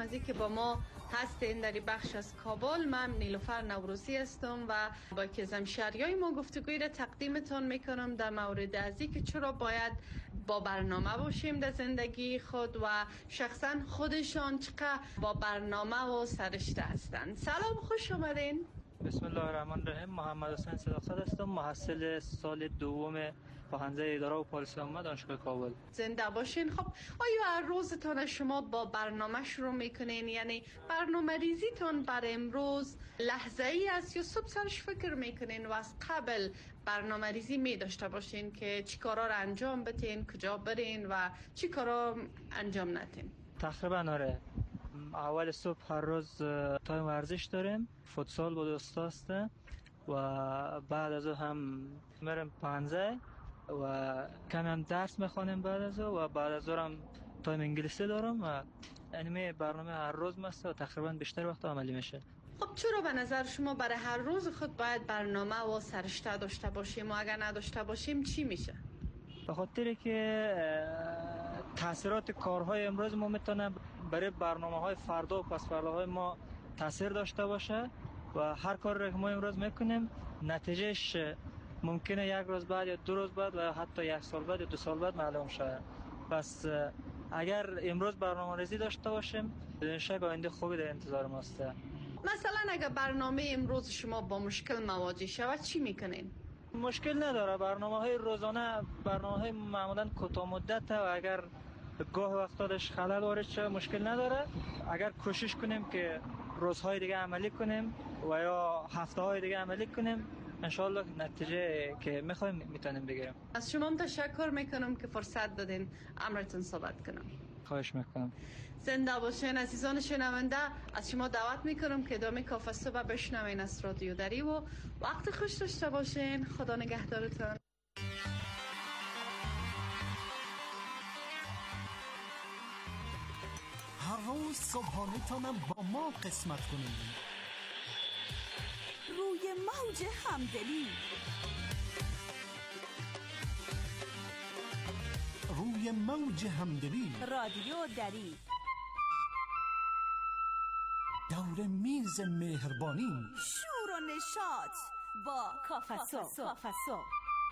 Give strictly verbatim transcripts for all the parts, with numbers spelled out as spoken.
از اینکه با ما هستین در بخش از کابل. من نیلوفر نوروزی هستم و با که زمشهریای ما گفتگوی را تقدیمتان میکنم در مورد از اینکه چرا باید با برنامه باشیم در زندگی خود و شخصا خودشان چقدر با برنامه و سرشته هستند. سلام، خوش آمدین. بسم الله الرحمن الرحیم. محمد حسین صداقت هستم، محصل سال دوم پاهنزه اداره و پالیسی عامه دانشگاه کابل. زنده باشین. خب آیا هر روزتان شما با برنامه شروع میکنین؟ یعنی برنامه ریزیتون برای امروز لحظه ای است یا صبح سرش فکر میکنین و از قبل برنامه ریزی می داشته باشین که چی کارا رو انجام بدین، کجا برین و چی کارا انجام ندین؟ تقریبا آره. اول صبح هر روز تایم ورزش داریم، فوتسال با دوستا هسته و بعد از او هم میرم پانزه و کمی هم درس میخوانیم بعد از او و بعد از او هم تایم انگلیسی دارم و اینمی برنامه هر روز مست و تقریبا بیشتر وقت عملی میشه. خب چرا به نظر شما برای هر روز خود باید برنامه و سرشته داشته باشیم و اگر نداشته باشیم چی میشه؟ به خاطر که تاثیرات کارهای امروز ما میتونه برای برنامه‌های فردا و پس فرداهای ما تاثیر داشته باشه و هر کاری که ما امروز میکنیم نتیجهش ممکنه یک روز بعد یا دو روز بعد و حتی یک سال بعد یا دو سال بعد معلوم شه. پس اگر امروز برنامه‌ریزی داشته باشیم بدون شک آینده خوبی در انتظار ماست. مثلا اگر برنامه امروز شما با مشکل مواجه شود چی میکنین؟ مشکل نداره. برنامه‌های روزانه برنامه‌های معمولاً کوتاه مدت و اگر گاه وقتادش خلل وارد شه مشکل نداره. اگر کوشش کنیم که روزهای دیگه عملی کنیم و یا هفته‌های دیگه عملی کنیم انشالله نتیجه که میخوایم میتونیم بگیریم. از شما تشکر میکنم که فرصت دادین امرتون صحبت کنم. خواهش میکنم. زنده باشین. عزیزان شنونده از شما دعوت میکنم که ادامه کافه صبح بشنوین از رادیو دری و وقت خوش داشته باشین. خدا نگهدارتان. هر روز صبحانه تانم با ما قسمت کنید. روی موج همدلی، روی موج همدلی، رادیو دری، دور میز مهربانی، شور و نشاط با کافه صبح.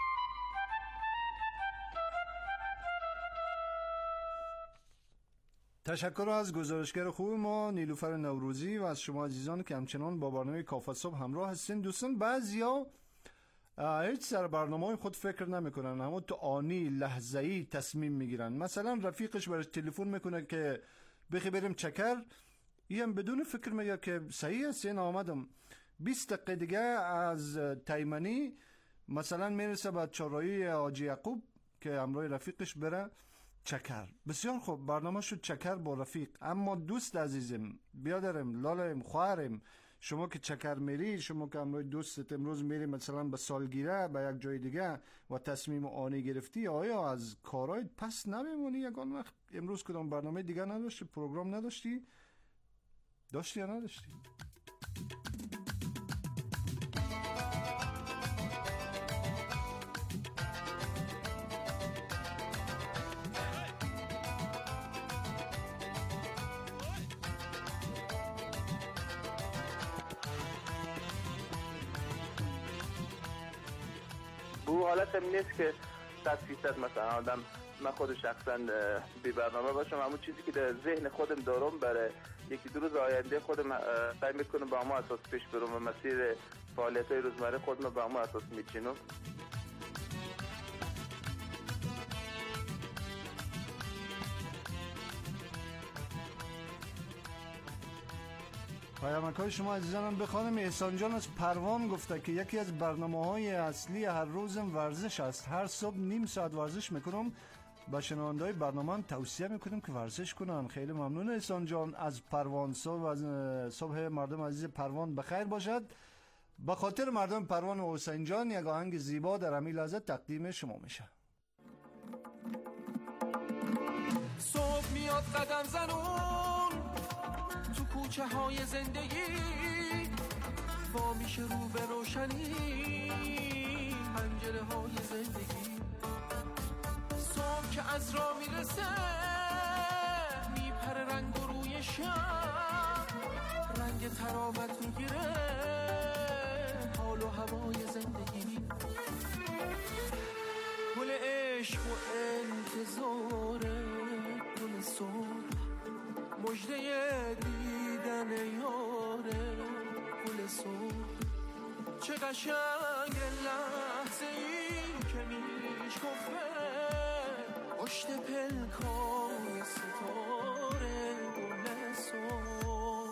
تشکر از گزارشگر خوب ما نیلوفر نوروزی و از شما عزیزان که همچنان با برنامه کافه صبح همراه هستین. دوستان بعضیا هیچ سر برنامه خود فکر نمیکنن، اما تو آنی لحظه‌ای تصمیم میگیرن. مثلا رفیقش برش تلفن میکنه که بخی بریم چکر، این بدون فکر میگه که صحیح است این آمدم. بیست دقیقه دیگه از تیمنی مثلا میرسه به چهارراهی حاجی یعقوب که همراه رفیقش بره چکر. بسیار خوب، برنامه شد چکر با رفیق. اما دوست عزیزم، بیادرم، لالم، خواهرم، شما که چکر میری، شما که همراه دوستت امروز میری مثلا به سالگیره به یک جای دیگه و تصمیم آنی گرفتی، آیا از کارایت پس نمیمونی؟ یکان وقت امروز کدام برنامه دیگه نداشتی، پروگرام نداشتی، داشتی یا نداشتی؟ او حالت هم نیست که صد فیصد مثلا آدم من خود شخصا بی برنامه باشم. همون چیزی که در ذهن خودم دارم برای یکی دو روز آینده خودم سعی میکنم با همون اساس پیش برم و مسیر فعالیت‌های روزمره خودم با همون اساس میچینم. پیامک‌های شما عزیزانم بخوانم. احسان جان از پروان گفته که یکی از برنامه‌های اصلی هر روزم ورزش است. هر صبح نیم ساعت ورزش میکنم. با شنونده‌های برنامه توصیه میکنم که ورزش کنن. خیلی ممنون احسان جان از پروان. صبح صبح مردم عزیز پروان بخیر باشد. به خاطر مردم پروان و حسین جان یک آهنگ زیبا در همین لحظه تقدیم شما میشه. صبح میاد قدم زنون تو کوچه های زندگی، وا میشه رو به روشنی پنجره های زندگی. صبح که از راه میرسه میپره رنگ و روی شب، ترامت میگیره حال و هوای زندگی. گل عشق و انتظار گل صبح، مژده دیدن یاره گل صبح. چه قشنگ لحظه ای که میشکفه پشت پلکان ستاره گل صبح.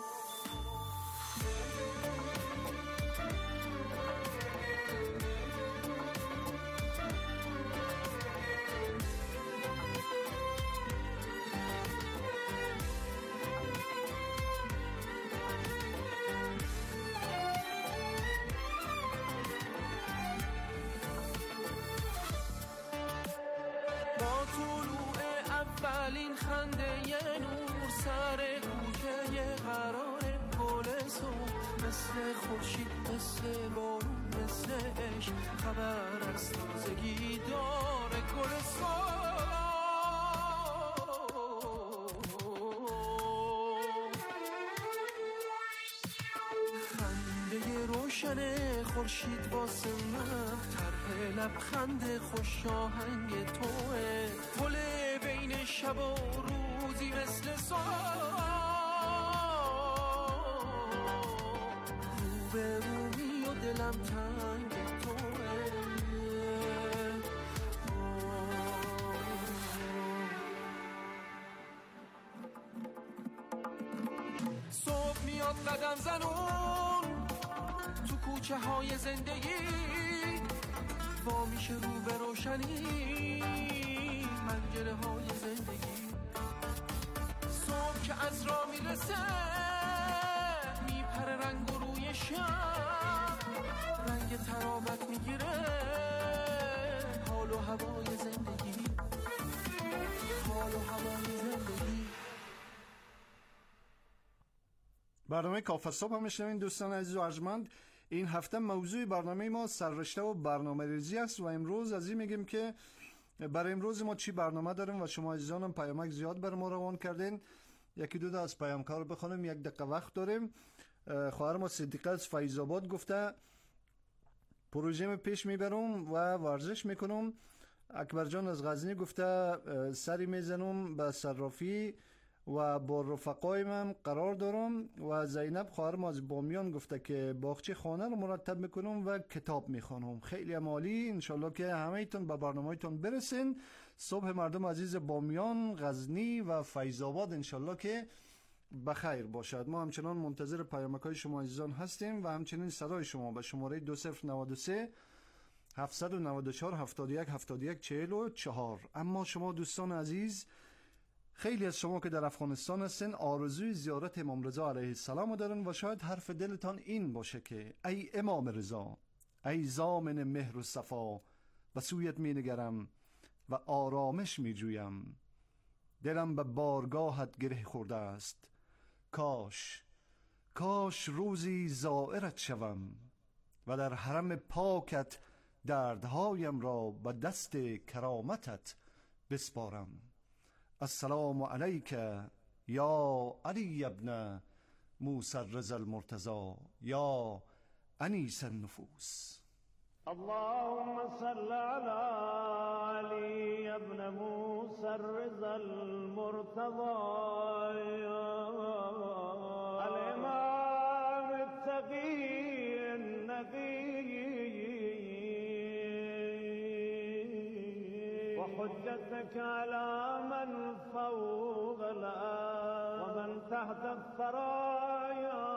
اولین خنده یه نور سر کوچه قراره گل صبح، مثل خورشید مثل بارون مثل عشق خبر از تازگی داره گل صبح. خنده روشن خورشید واسه من طرح لبخند خوش آهنگ توه، گل بین شب و روزی مثل صبح رو به رومی و دلم تنگ توه. صبح میاد قدم زنون تو کوچه های زندگی، وا میشه رو به روشنی پنجره های زندگی. صبح که از راه میرسه میپره رنگ و روی شب، رنگ ترامت میگیره حال و هوای زندگی، حال و هوای زندگی. برنامه کافه صبح هم میشنوین دوستان عزیز و ارجمند. این هفته موضوع برنامه ما سررشته و برنامه ریزی است و امروز از این میگیم که برای امروز ما چی برنامه داریم و شما عزیزانم پیامک زیاد بر ما روان کردین. یکی دو تا از پیامک‌ها رو بخونم، یک دقیقه وقت داریم. خواهر ما صدیقه از فیض آباد گفته پروژه پیش میبرم و ورزش میکنم. اکبر جان از غزنی گفته سری میزنم به صرافی و با رفقایم قرار دارم. و زینب خواهر ما از بامیان گفته که باغچه خانه رو مرتب میکنم و کتاب میخوانم. خیلی عالی، انشالله که همه ایتون به برنامه‌تون برسین. صبح مردم عزیز بامیان، غزنی و فیض آباد انشالله که بخیر باشد. ما همچنان منتظر پیامک‌های شما عزیزان هستیم و همچنین صدای شما به شماره دو صفر نود و سه هفتصد و نود و چهار هفتاد و یک هفتاد و یک چهل و چهار. اما شما دوستان عزیز، خیلی از شما که در افغانستان هستین آرزوی زیارت امام رضا علیه السلام دارن و شاید حرف دلتان این باشه که ای امام رضا، ای ضامن مهر و صفا، و سویت می نگرم و آرامش می جویم. دلم به بارگاهت گره خورده است، کاش کاش روزی زائرت شوم و در حرم پاکت دردهایم را به دست کرامتت بسپارم. السلام علیک یا علی ابن موسی الرضا المرتضی یا انیس النفوس. اللهم صل على علي ابن موسى الرضا المرتضى الإمام التقي النقي وحجتك على من فوق الأرض ومن تحت الثرايا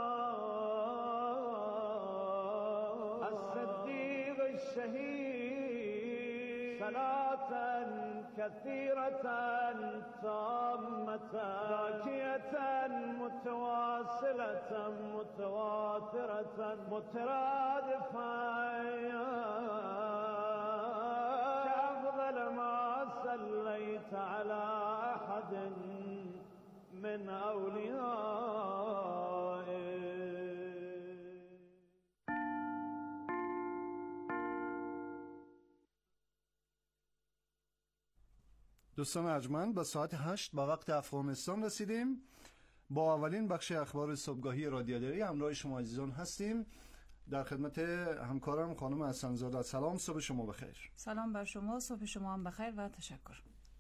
الشهيد صلاة كثيرة تامة ذاكية متواصلة متواترة مترادفة كأفضل ما صليت على أحد من أوليائك. دوستان ارجمند، به ساعت هشت با وقت افغانستان رسیدیم. با اولین بخش اخبار صبحگاهی رادیودری همراه شما عزیزان هستیم. در خدمت همکارم خانم حسن‌زاده. سلام، صبح شما بخیر. سلام بر شما، صبح شما هم بخیر و تشکر.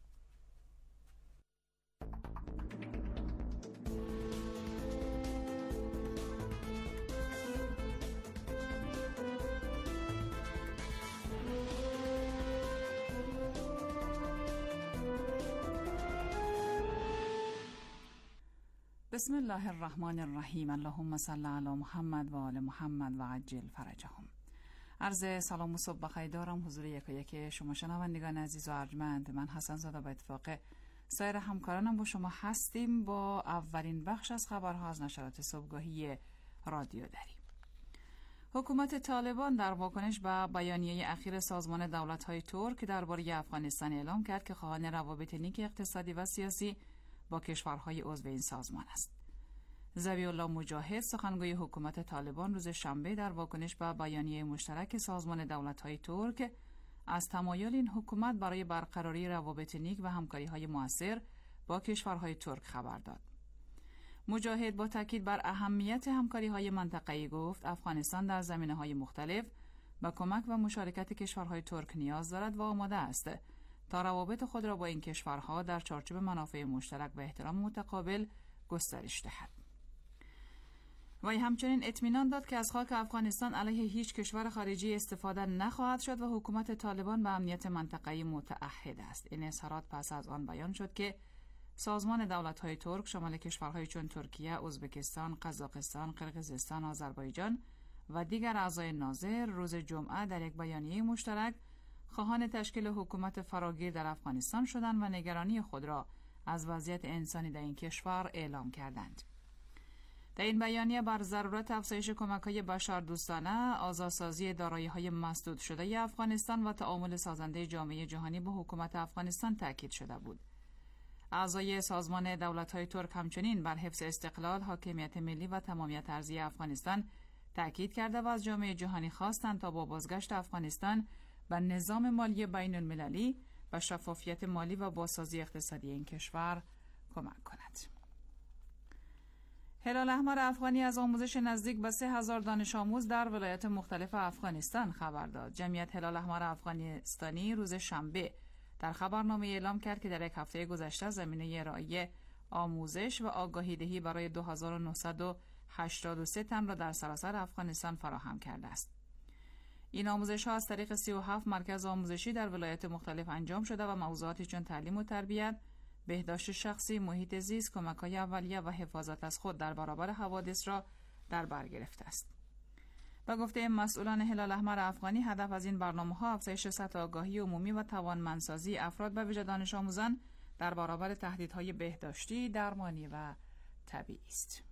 بسم الله الرحمن الرحیم. اللهم صل علی محمد و آل محمد و عجل فرجهم. عرض سلام و صبح بخیر دارم حضور یکا یک شما شنوندگان عزیز و ارجمند. من حسن‌زاده به اتفاق سایر همکارانم با شما هستیم با اولین بخش از خبرها از نشرات صبحگاهی رادیو دری. حکومت طالبان در واکنش به بیانیه اخیر سازمان دولت‌های ترک درباره افغانستان اعلام کرد که خواهان روابط نیک اقتصادی و سیاسی با کشورهای عضو این سازمان است. ذبیح الله مجاهد سخنگوی حکومت طالبان روز شنبه در واکنش به بیانیه مشترک سازمان دولت‌های ترک از تمایل این حکومت برای برقراری روابط نیک و همکاری‌های مؤثر با کشورهای ترک خبر داد. مجاهد با تاکید بر اهمیت همکاری‌های منطقه‌ای گفت افغانستان در زمینه‌های مختلف به کمک و مشارکت کشورهای ترک نیاز دارد و آماده است تا روابط خود را با این کشورها در چارچوب منافع مشترک و احترام متقابل گسترش دهد. وی همچنین اطمینان داد که از خاک افغانستان علیه هیچ کشور خارجی استفاده نخواهد شد و حکومت طالبان به امنیت منطقه‌ای متعهد است. این اظهارات پس از آن بیان شد که سازمان دولت‌های ترک شامل کشورهای چون ترکیه، ازبکستان، قزاقستان، قرقیزستان، آذربایجان و دیگر اعضای ناظر روز جمعه در یک بیانیه مشترک خواهان تشکیل حکومت فراگیر در افغانستان شدند و نگرانی خود را از وضعیت انسانی در این کشور اعلام کردند. در این بیانیه بر ضرورت افزایش کمک‌های بشردوستانه، آزادسازی دارایی‌های مسدود شده افغانستان و تعامل سازنده جامعه جهانی با حکومت افغانستان تاکید شده بود. اعضای سازمان دولت‌های ترک همچنین بر حفظ استقلال، حاکمیت ملی و تمامیت ارضی افغانستان تاکید کرده و از جامعه جهانی خواستند تا با بازگشت افغانستان به نظام مالی بین المللی و شفافیت مالی و بازسازی اقتصادی این کشور کمک کند. هلال احمر افغانی از آموزش نزدیک به سه هزار دانش آموز در ولایات مختلف افغانستان خبر داد. جمعیت هلال احمر افغانستانی روز شنبه در خبرنامه اعلام کرد که در یک هفته گذشته زمینه ارائه آموزش و آگاهی دهی برای دو هزار و نهصد و هشتاد و سه تن را در سراسر افغانستان فراهم کرده است. این آموزش ها از طریق سی و هفت مرکز آموزشی در ولایات مختلف انجام شده و موضوعاتی چون تعلیم و تربیت، بهداشت شخصی، محیط زیست، کمک‌های اولیه و حفاظت از خود در برابر حوادث را در بر گرفته است. با گفته مسئولان هلال احمر افغانی هدف از این برنامه‌ها افزایش سطح آگاهی عمومی و توانمندسازی افراد به ویژه دانش آموزان در برابر تهدیدهای بهداشتی، درمانی و طبیعی است.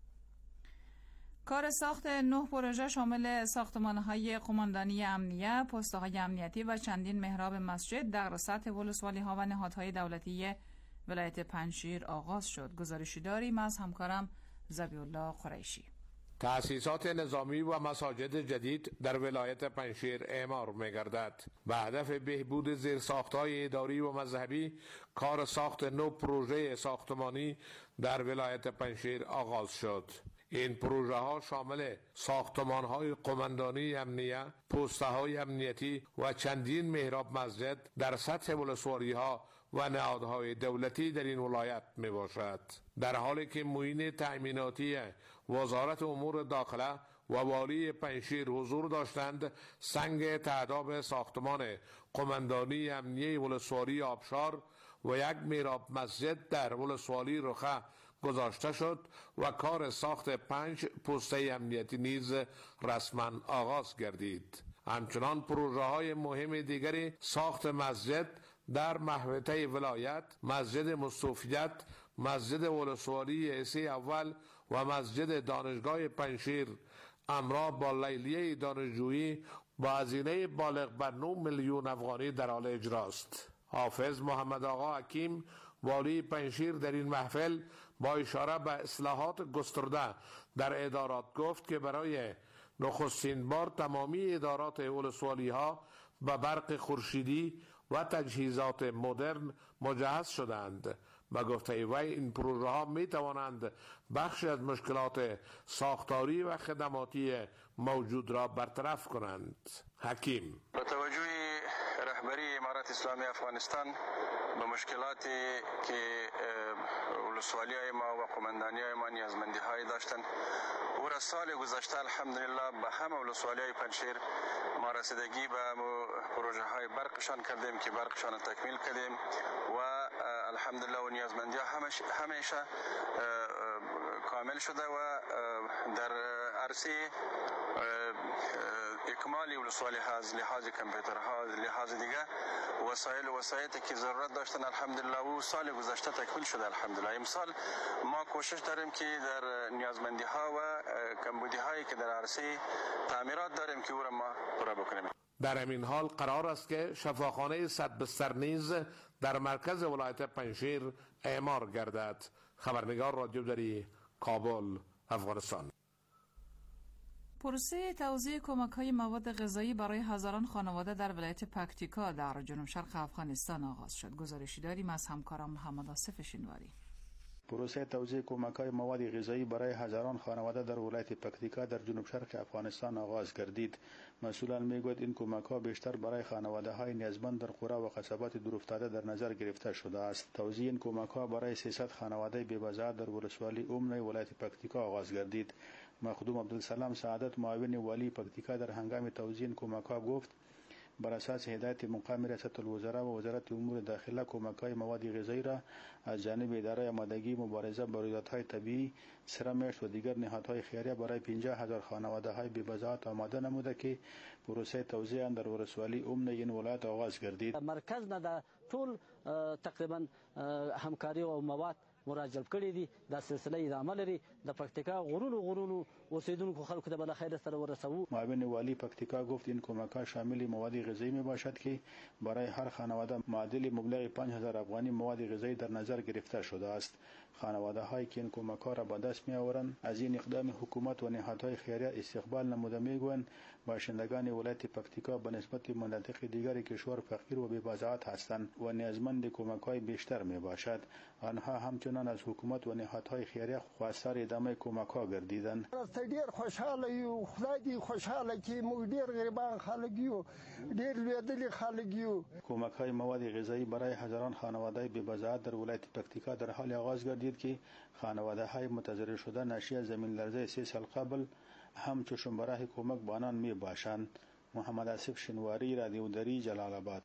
کار ساخت نه پروژه شامل ساختمان‌های قماندانی امنیه، پست‌های امنیتی و چندین محراب مسجد در سطح ولسوالی‌ها و نهادهای دولتی ولایت پنجشیر آغاز شد. گزارشی داریم از همکارم ذبیح الله قریشی. تأسیسات نظامی و مساجد جدید در ولایت پنجشیر اعمار می‌گردد. به هدف بهبود زیرساخت‌های اداری و مذهبی، کار ساخت نه پروژه ساختمانی در ولایت پنجشیر آغاز شد. این پروژه ها شامل ساختمان های قماندانی امنیه، پسته های امنیتی و چندین محراب مسجد در سطح ولسوالی ها و نهادهای دولتی در این ولایت می باشد. در حالی که معین تأمیناتی وزارت امور داخله و والی پنجشیر حضور داشتند، سنگ تعداب ساختمان قماندانی امنیه ولسوالی آبشار و یک محراب مسجد در ولسوالی رخه گذاشته شد و کار ساخت پنج پسته امنیتی نیز رسما آغاز گردید. همچنان پروژه های مهم دیگری ساخت مسجد در محوطه ولایت، مسجد مصطفیت، مسجد ولسوالی عیسی اول و مسجد دانشگاه پنجشیر همراه با لیلیه دانشجویی با هزینه بالغ بر نه میلیون افغانی در حال اجراست. حافظ محمد آقا حکیم والی پنجشیر در این محفل با اشاره به اصلاحات گسترده در ادارات گفت که برای نخستین بار تمامی ادارات ولسوالی ها به برق خورشیدی و تجهیزات مدرن مجهز شدند. و گفته وی این پروژه ها می توانند بخشی از مشکلات ساختاری و خدماتی موجود را برطرف کنند. حکیم: با توجه رهبری امارت اسلامی افغانستان به مشکلاتی که ولسوالی های ما و قماندانی های ما نیازمندی های داشتند، او را سال گذشته الحمدلله به همه ولسوالی های پنجشیر ما رسیدگی به پروژه های برقشان کردیم که برقشان را تکمیل کردیم و الحمدلله و نیازمندی ها همیشه کامل شده و در عرصه اکمالی ولسوالی ها از لحاظ کامپیوترها از لحاظ دیگه وسایل و وسایلی که ضرورت داشتن الحمدلله و سال گذشته تکمیل شده الحمدلله. امسال ما کوشش داریم که در نیازمندی ها و کمبودی هایی که در عرصه تعمیرات داریم که او را ما پورا بکنیم. در همین حال قرار است که شفاخانه صد بستر نیز در مرکز ولایت پنجشیر اعمار گردد. خبرنگار رادیو دری، کابل، افغانستان. پروسه توزیع کمک‌های مواد غذایی برای هزاران خانواده در ولایت پکتیکا در جنوب شرق افغانستان آغاز شد. گزارشی داریم از همکارم محمد آصف شینواری. پروسه توزیع کمک‌های مواد غذایی برای هزاران خانواده در ولایت پکتیکا در جنوب شرق افغانستان آغاز گردید. مسئولان میگویند این کمک‌ها بیشتر برای خانواده‌های نیازمند در قرى و قصبات دورافتاده در نظر گرفته شده است. توزیع این کمک‌ها برای سیصد خانواده بی‌وضاحت در ولسوالی اومنی ولایت پکتیکا آغاز گردید. مخدوم عبدالسلام سعادت معاون والی پکتیکا در هنگام توزیع این کمک‌ها گفت بر اساس هدایت مقام ریاست الوزراء و وزارت امور داخله کمک‌های مواد غذایی را از جانب اداره آمادگی مبارزه با رویدادهای طبیعی، سرمشت و دیگر نهادهای خیریه برای پنجاه هزار خانواده‌های بی‌وضاحت آماده نموده که پروسه توزیع آن در ولسوالی اومنی این ولایت آغاز گردید. مرکز نه د ټول تقریبا همکاري او مواد مراجعه کړې دي. د سلسله ادامه لري. د پکتیکا غرونو غرونو اوسیدونکو خلکو ته بل خیر سره ورسوو. معاون والی پکتیکا گفت این کمک‌ها شامل مواد غذایی می باشد که برای هر خانواده معادل مبلغ پنج هزار افغانی مواد غذایی در نظر گرفته شده است. خانواده هایی که این کمک‌ها را به دست می آورند از این اقدام حکومت و نهادهای خیریه استقبال نموده میگویند باشندگان ولایت پکتیکا به نسبت مناطق دیگری کشور فقیر و بی‌وضاحت هستند و نیازمند کمک‌های بیشتر می باشد. آنها همچنان از حکومت و نهادهای خیریه خواستار ادامه کمک‌ها گردیدند. ډیر خوشاله یو، خدای دې خوشاله کړي. موږ ډیر غریبان خلک یو، ډیر لویدلي خلک یو. کمک‌های مواد غذایی برای هزاران خانواده بی‌وضاحت در ولایت پکتیکا در حال آغاز گردید که خانواده‌های متضرر شده ناشی از زمین لرزه سه سال قبل هم چشم براه کمک به آنان می باشند. محمد آصف شینواری، رادیو دری، جلال آباد.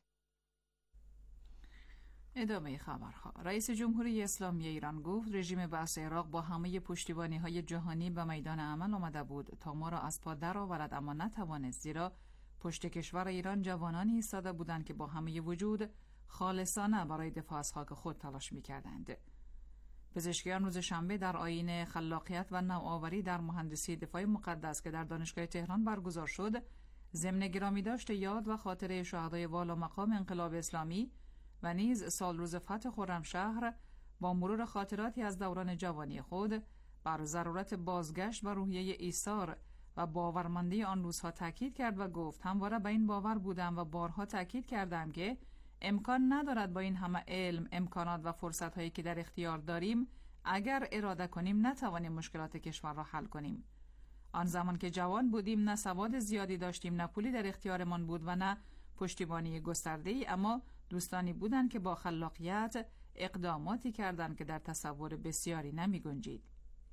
ادامه خبرها. رئیس جمهوری اسلامی ایران گفت رژیم بأس عراق با همه پشتیبانی‌های جهانی به میدان عمل آمده بود تا ما را از پا درآورد، اما نتوانست، زیرا پشت کشور ایران جوانانی ایستاده بودند که با همه وجود خالصانه برای دفاع از خاک خود تلاش می‌کردند. پزشکیان روز شنبه در آیین خلاقیت و نوآوری در مهندسی دفاع مقدس که در دانشگاه تهران برگزار شد، ضمن گرامی داشت یاد و خاطره شهدای والا مقام انقلاب اسلامی و نیز سال روز فتح خرمشهر با مرور خاطراتی از دوران جوانی خود بر ضرورت بازگشت و روحیه ایثار و باورمندی آن روزها تاکید کرد و گفت همواره به این باور بودم و بارها تاکید کردم که امکان ندارد با این همه علم، امکانات و فرصت‌هایی که در اختیار داریم اگر اراده کنیم نتوانیم مشکلات کشور را حل کنیم. آن زمان که جوان بودیم نه سواد زیادی داشتیم، نه پولی در اختیارمان بود و نه پشتیبانی گسترده‌ای، اما دوستانی بودند که با خلاقیت اقداماتی کردند که در تصور بسیاری نمی گنجید.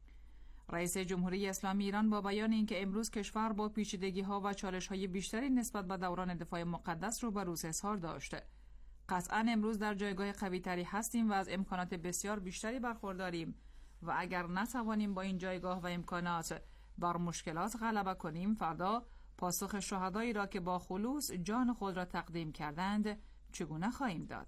رئیس جمهوری اسلامی ایران با بیان اینکه امروز کشور با پیچیدگی‌ها و چالش‌های بیشتری نسبت به دوران دفاع مقدس روبروست اظهار داشت. قطعاً امروز در جایگاه قوی‌تری هستیم و از امکانات بسیار بیشتری برخورداریم و اگر نتوانیم با این جایگاه و امکانات بر مشکلات غلبه کنیم، فردا پاسخ شهدایی را که با خلوص جان خود را تقدیم کردند چگونه خواهیم داد؟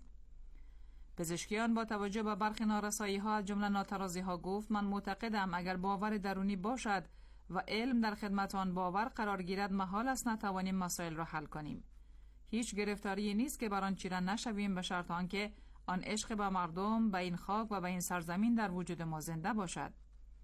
پزشکیان با توجه به برخی نارسایی‌ها از جمله ناترازی‌ها گفت من معتقدم اگر باور درونی باشد و علم در خدمت آن باور قرار گیرد محال است نتوانیم مسائل را حل کنیم. هیچ گرفتاری نیست که بر آن چیره نشویم به شرط آنکه آن عشق به مردم، به این خاک و به این سرزمین در وجود ما زنده باشد.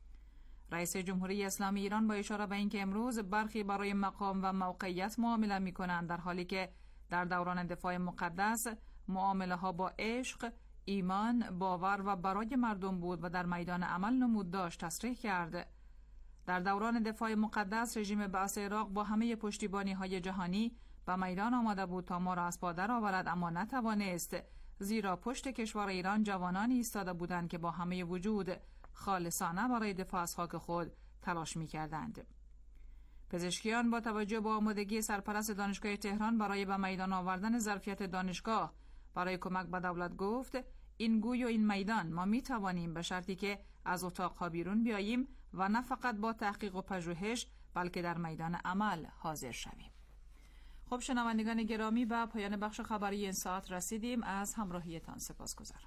رئیس جمهوری اسلامی ایران با اشاره به اینکه امروز برخی برای مقام و موقعیت معامله می‌کنند در حالی که در دوران دفاع مقدس معامله ها با عشق، ایمان، باور و برای مردم بود و در میدان عمل نمود داشت تصریح کرد. در دوران دفاع مقدس رژیم بعث عراق با همه پشتیبانی‌های جهانی به میدان آمده بود تا ما را از پا در آورد، اما نتوانست، زیرا پشت کشور ایران جوانانی ایستاده بودند که با همه وجود خالصانه برای دفاع از خاک خود تلاش می‌کردند. پزشکیان با توجه به آمادگی سرپرست دانشگاه تهران برای به میدان آوردن ظرفیت دانشگاه برای کمک به دولت گفت این گوی و این میدان ما می توانیم به شرطی که از اتاقها بیرون بیاییم و نه فقط با تحقیق و پژوهش بلکه در میدان عمل حاضر شویم. خب شنوندگان گرامی، به پایان بخش خبری این ساعت رسیدیم. از همراهیتان سپاسگزارم.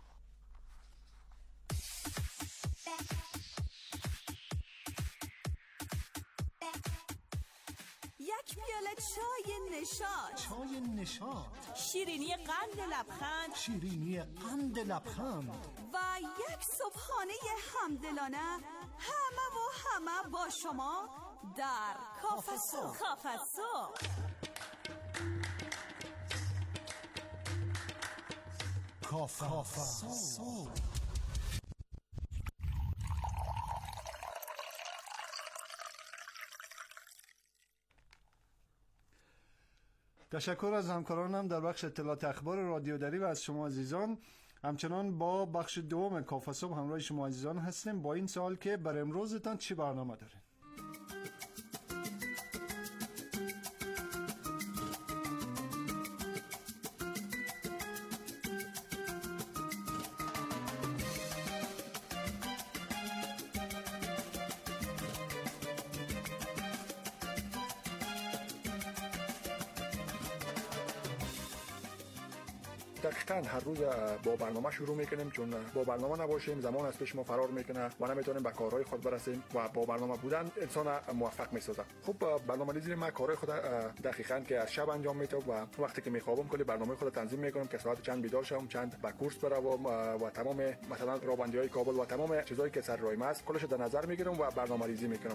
یک پیاله چای نشاط، چای نشاط، شیرینی قند لبخند، شیرینی قند لبخند و یک صبحانه همدلانه، همه و همه با شما در کافه صبح. کافه صبح کافه صبح. تشکر از همکارانم در بخش اطلاعات اخبار رادیو دری و از شما عزیزان. همچنان با بخش دوم کافه صبح همراه شما عزیزان هستیم با این سوال که بر امروزتان چی برنامه دارین؟ دقیقاً هر روز با برنامه شروع میکنیم، چون با برنامه نباشیم زمان از پیش ما فرار میکنه و نمیتونیم به کارهای خود برسیم و با برنامه بودن انسان موفق میسازه. خب برنامه‌ریزی ما کارهای خود دقیقاً که از شب انجام میدم و وقتی که میخوابم کلی برنامه خود تنظیم میکنم که ساعت چند بیدار شوم، چند به کورس بروم و تمام مثلا رابندی‌های کابل و تمام چیزایی که سر رایم است کلش در نظر میگیرم و برنامه‌ریزی میکنم.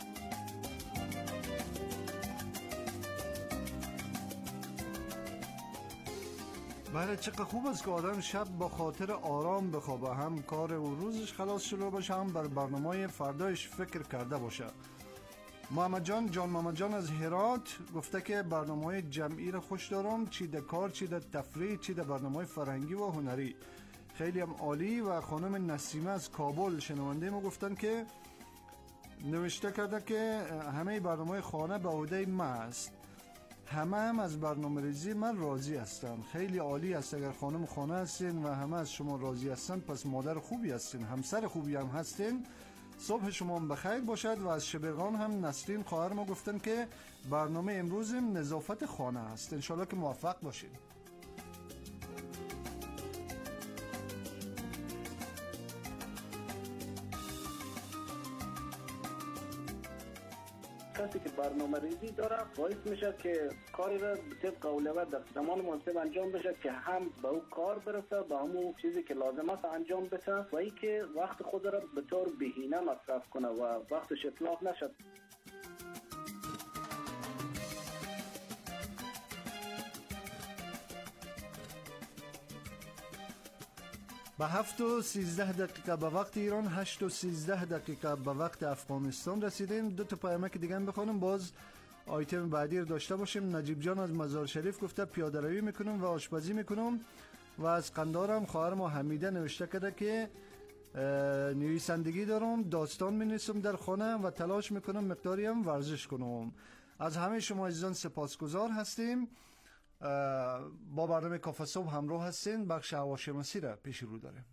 بله، چقدر خوب است که آدم شب با خاطر آرام بخوابه، هم کار و روزش خلاص شده باشه، هم بر برنامه فردایش فکر کرده باشه. محمد جان جان محمد جان از هرات گفته که برنامه جمعی را خوش دارم، چی در کار، چی در تفریح، چی در برنامه فرهنگی و هنری، خیلی هم عالی. و خانم نسیمه از کابل شنونده ما گفتن که نوشته کرده که همه برنامه خانه به عهده ما است، همه هم از برنامه ریزی من راضی هستن، خیلی عالی است. اگر خانم خانه هستین و همه از شما راضی هستن پس مادر خوبی هستین، همسر خوبی هم هستین. صبح شما هم بخیر باشد. و از شبرغان هم نسرین خواهر ما گفتن که برنامه امروز نظافت خانه است، انشالله که موفق باشین. کسی که برنامه ریزی داره باعث میشه که کاری را طبق اولویت در زمان مناسب انجام بشه که هم به او کار برسه، به همون چیزی که لازم است انجام بشه و ای که وقت خود را به طور بهینه مصرف کنه و وقتش اتلاف نشد. به هفت و سیزده دقیقه به وقت ایران، هشت و سیزده دقیقه به وقت افغانستان رسیدیم. دو تا پیامک دیگه هم بخونم باز آیتم بعدی رو داشته باشیم. نجیب جان از مزار شریف گفته پیاده روی میکنم و آشپزی میکنم. و از قندارم خواهر ما حمیده نوشته کرده که نویسندگی دارم، داستان مینویسم در خانه و تلاش میکنم مقداری هم ورزش کنم. از همه شما عزیزان سپاسگزار هستیم. با برنامه کافه صبح همراه هستین. بخش هواشناسی را پیش رو داریم.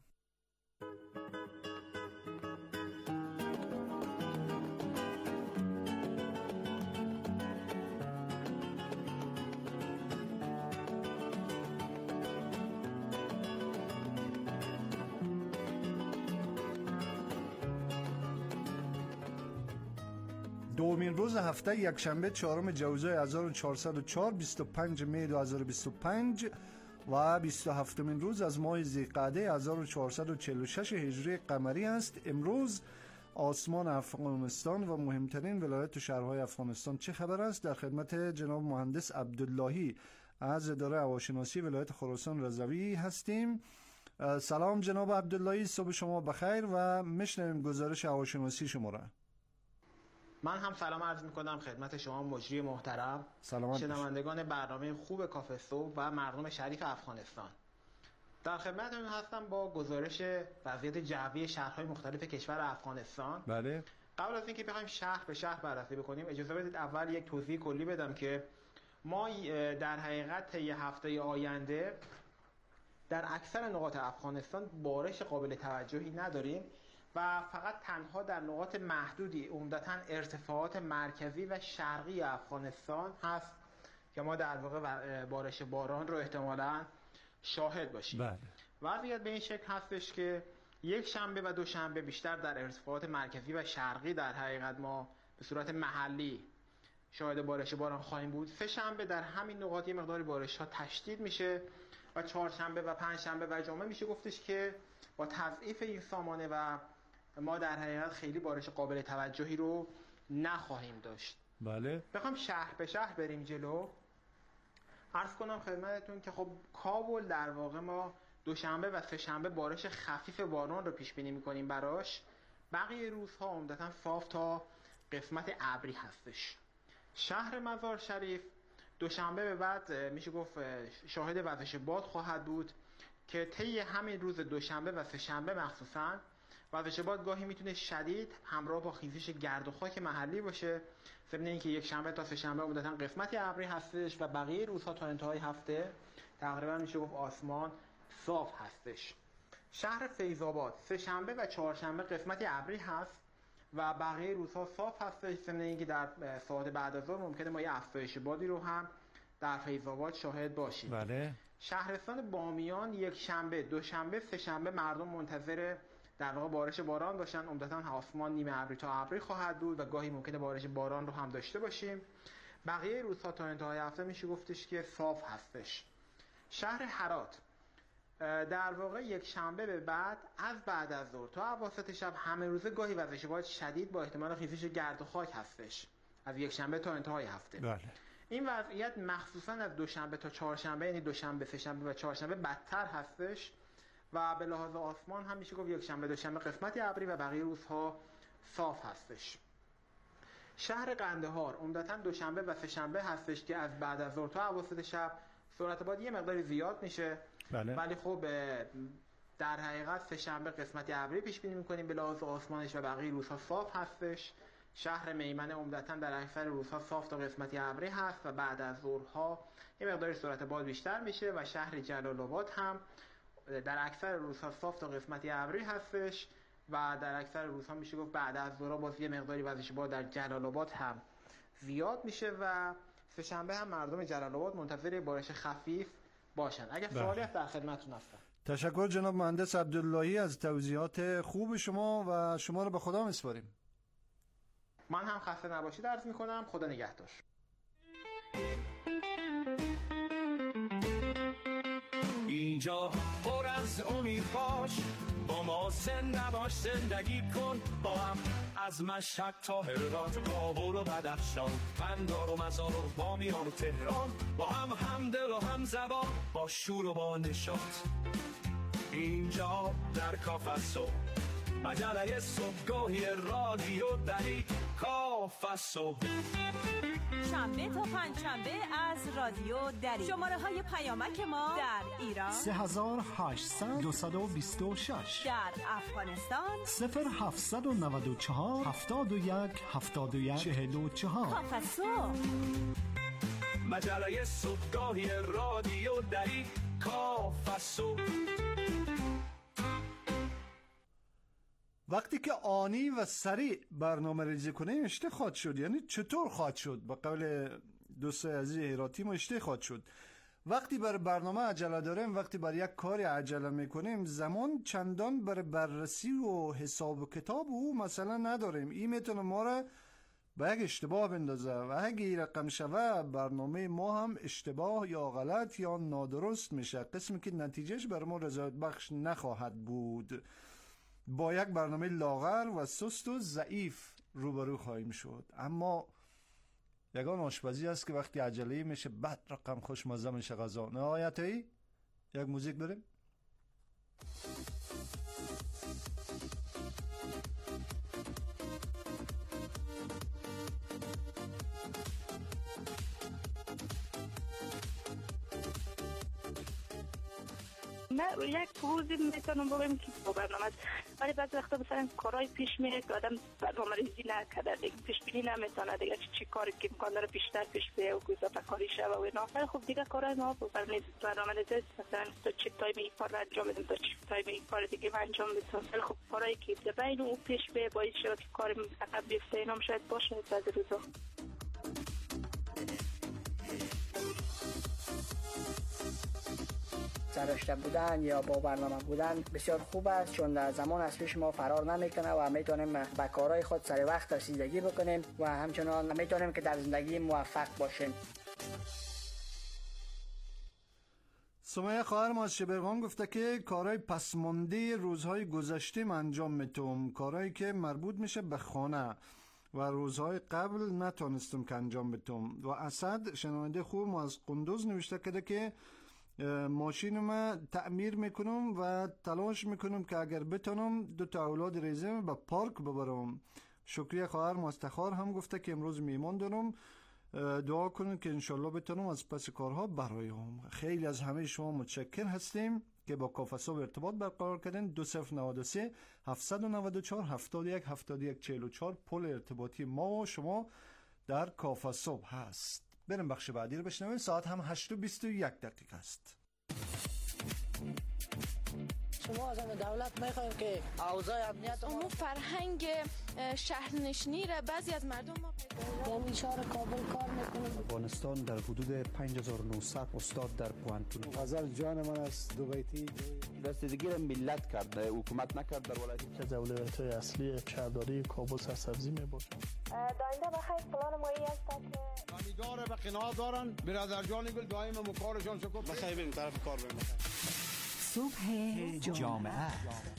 دومین روز هفته یکشنبه چهارم جوزای هزار و چهارصد و چهار، بیست و پنج می دو هزار و بیست و پنج و بیست و هفتمین روز از ماه ذی‌قعده هزار و چهارصد و چهل و شش هجری قمری است. امروز آسمان افغانستان و مهمترین ولایت و شهرهای افغانستان چه خبر است؟ در خدمت جناب مهندس عبداللهی از اداره هواشناسی ولایت خراسان رضوی هستیم. سلام جناب عبداللهی، صبح شما بخیر و میشنویم گزارش هواشناسی شما را. من هم سلام عرض میکنم خدمت شما مجری محترم، شنوندگان برنامه خوب کافه صبح و مردم شریف افغانستان. در خدمتتون هستم با گزارش وضعیت جوی شهرهای مختلف کشور افغانستان. بله. قبل از اینکه بخوایم شهر به شهر بررسی بکنیم اجازه بدید اول یک توضیح کلی بدم که ما در حقیقت طی هفته آینده در اکثر نقاط افغانستان بارش قابل توجهی نداریم و فقط تنها در نقاط محدودی عمدتاً ارتفاعات مرکزی و شرقی افغانستان هست که ما در واقع بارش باران رو احتمالاً شاهد باشیم. بله. وضعیت به این شکل هستش که یک شنبه و دو شنبه بیشتر در ارتفاعات مرکزی و شرقی در حقیقت ما به صورت محلی شاهد بارش باران خواهیم بود. سه شنبه در همین نقاط یه مقدار بارش ها تشدید میشه و چهارشنبه و پنجشنبه و جمعه میشه گفتش که با تضعیف این سامانه و ما در حقیقت خیلی بارش قابل توجهی رو نخواهیم داشت. بله. بخوام شهر به شهر بریم جلو، عرض کنم خدمتتون که خب کابل در واقع ما دوشنبه و سه شنبه بارش خفیف باران رو پیش بینی میکنیم براش. بقیه روزها عمدتاً صاف تا قسمت ابری هستش. شهر مزار شریف دوشنبه به بعد میشه گفت شاهد وزش باد خواهد بود که طی همین روز دوشنبه و سه شنبه مخصوصاً وزش باد گاهی میتونه شدید همراه با خیزش گرد و خاک محلی باشه، ضمن اینکه یک شنبه تا سه شنبه عمدتاً قسمتی ابری هستش و بقیه روزها تا انتهای هفته تقریبا میشه گفت آسمان صاف هستش. شهر فیض آباد سه شنبه و چهارشنبه قسمتی ابری هست و بقیه روزها صاف هستش، ضمن اینکه در ساعات بعد از ظهر ممکنه ما یه افزایش بادی رو هم در فیض آباد شاهد باشیم. بله. شهرستان بامیان یک شنبه، دوشنبه، سه شنبه مردم منتظر در واقع بارش باران باشن. عمدتاً آسمان نیمه ابری تا ابری خواهد بود و گاهی ممکنه بارش باران رو هم داشته باشیم. بقیه روزها تا انتهای هفته میشه گفتش که صاف هستش. شهر هرات در واقع یک شنبه به بعد از بعد از ظهر تا اواسط شب همه روزه گاهی وزش باد شدید با احتمال خیزش گرد و خاک هستش از یک شنبه تا انتهای هفته. بله. این وضعیت مخصوصا از دوشنبه تا چهارشنبه، یعنی دوشنبه، سه‌شنبه و چهارشنبه بدتر هستش و به لحاظ آسمان هم میشه گفت یک شنبه دوشنبه قسمتی ابری و بقیه روزها صاف هستش. شهر قندهار عمدتاً دوشنبه و سه‌شنبه هستش که از بعد از ظهر تا اواسط شب سرعت باد یه مقداری زیاد میشه. بله. ولی خب در حقیقت سه شنبه قسمتی ابری پیش بینی میکنیم به لحاظ آسمانش و بقیه روزها صاف هستش. شهر میمنه عمدتاً در اکثر روزها صاف تا قسمتی ابری هست و بعد از ظهرها یه مقداری سرعت باد بیشتر میشه و شهر جلال آباد هم در اکثر روزها صاف تا قسمتی ابری هستش و در اکثر روزها میشه گفت بعد از ظهر باز یه مقداری وزش باد در جلال آباد هم زیاد میشه و سه شنبه هم مردم جلال آباد منتظر بارش خفیف باشن. اگه سوالی هست در خدمتتون هستم. تشکر جناب مهندس عبداللهی از توضیحات خوب شما و شما رو به خدا میسپاریم. من هم خسته نباشید عرض میکنم. خدا نگهدار. اینجا پر از امید باش، با ما زنده باش، زندگی کن با هم از مشهد تا هرات، کابل و بدخشان، قندهار و مزار و بامیان و تهران، با هم همدل و هم زبان، با شور و با نشاط. اینجا در کافه صبح، مجله صبحگاهی رادیو دری کافه صبح، شنبه تا پنجشنبه از رادیو دری. شماره های پیامک ما در ایران سه هزار و هشتصد دویست و بیست و شش، در افغانستان صفر هفتصد و نود و چهار هفتاد و یک هفتاد و یک چهل و چهار. کافه صبح، مجله صبحگاهی رادیو دری کافه صبح. وقتی که آنی و سریع برنامه ریزی کنیم اشته خواهد شد. یعنی چطور خواهد شد؟ با قول دوست عزیز هراتی ما اشته خواهد شد. وقتی برای برنامه عجله داریم، وقتی برای یک کاری عجله میکنیم، زمان چندان برای بررسی و حساب و کتاب او مثلا نداریم. این میتونه ما را به یک اشتباه بندازه و اگه این رقم شوه برنامه ما هم اشتباه یا غلط یا نادرست میشه، قسمی که نتیجهش برای ما رضایت بخش نخواهد بود. با یک برنامه لاغر و سست و ضعیف روبرو خواهیم شد. اما یگان آشپزی است که وقتی عجله میشه بعد رقم خوشمزه میشه غذا. نهایتایی یک موزیک بریم. نه یک روزی میتونم بگم که با برنامه است، ولی بعضی وقتا مثلا کارهای پیش میاد که آدم برنامه ریزی نکرده دیگه، پیش بینی نمیتونه دیگه چی چی کاری که امکان داره بیشتر پیش بیاد و اضافه کاری شه و اینا. ولی خب دیگه کارهای ما برنامه ریزی مثلا تا چه تایم این کار انجام بدیم تا چه تایم این کار دیگه انجام بدیم. ولی خب کارهایی که بین اون پیش بیاد باعث شد که کار عقب بیفته اینا شاید باشه بعضی روزا. سررشته بودن یا با برنامه بودن بسیار خوب است، چون در زمان از پیش ما فرار نمیکنه و میتونیم به کارهای خود سر وقت رسیدگی بکنیم و همچنان میتونیم که در زندگی موفق باشیم. سمیه خواهر ما از شبرغان گفته که کارهای پسمانده روزهای گذشته من انجام میتونم، کارهایی که مربوط میشه به خانه و روزهای قبل نتونستم که انجام بدم. و اسد شنونده خوب ما از قندوز نوشته کرده که ماشین ما تعمیر میکنم و تلاش میکنم که اگر بتونم دو تا اولاد ریزم به پارک ببرم. شکریه خواهر مستخار هم گفته که امروز میمان دارم، دعا کنم که انشالله بتونم از پس کارها برایم. خیلی از همه شما متشکر هستیم که با کافه صبح ارتباط برقرار کردن. دو صفر نود و سه هفتصد و نود و چهار هفتاد و یک هفتاد و یک چهل و چهار پل ارتباطی ما و شما در کافه صبح هست. بریم بخش بعدی رو بشنویم. ساعت هم هشت و بیست و یک دقیقه است. شما از دولت میخوایم که اوضاع امنیت اون فرهنگ شهرنشینی را بعضی از مردم ما پیدا در شهر کابل کار میکنم. افغانستان در حدود پنج هزار و نهصد استاد در پوانتون. غزل جان من است دوبیتی رسیدگی را ملت کرده، حکومت نکرد. در ولایت که دولت اصلی شهرداری کابل سرسبزی میباشد. داینده بخیر پلان مایی است که خانیدار به قناعت دارن. برادر جان گل دائم مکارشان سکوت بخیر بریم طرف کار بریم. صبح جامعه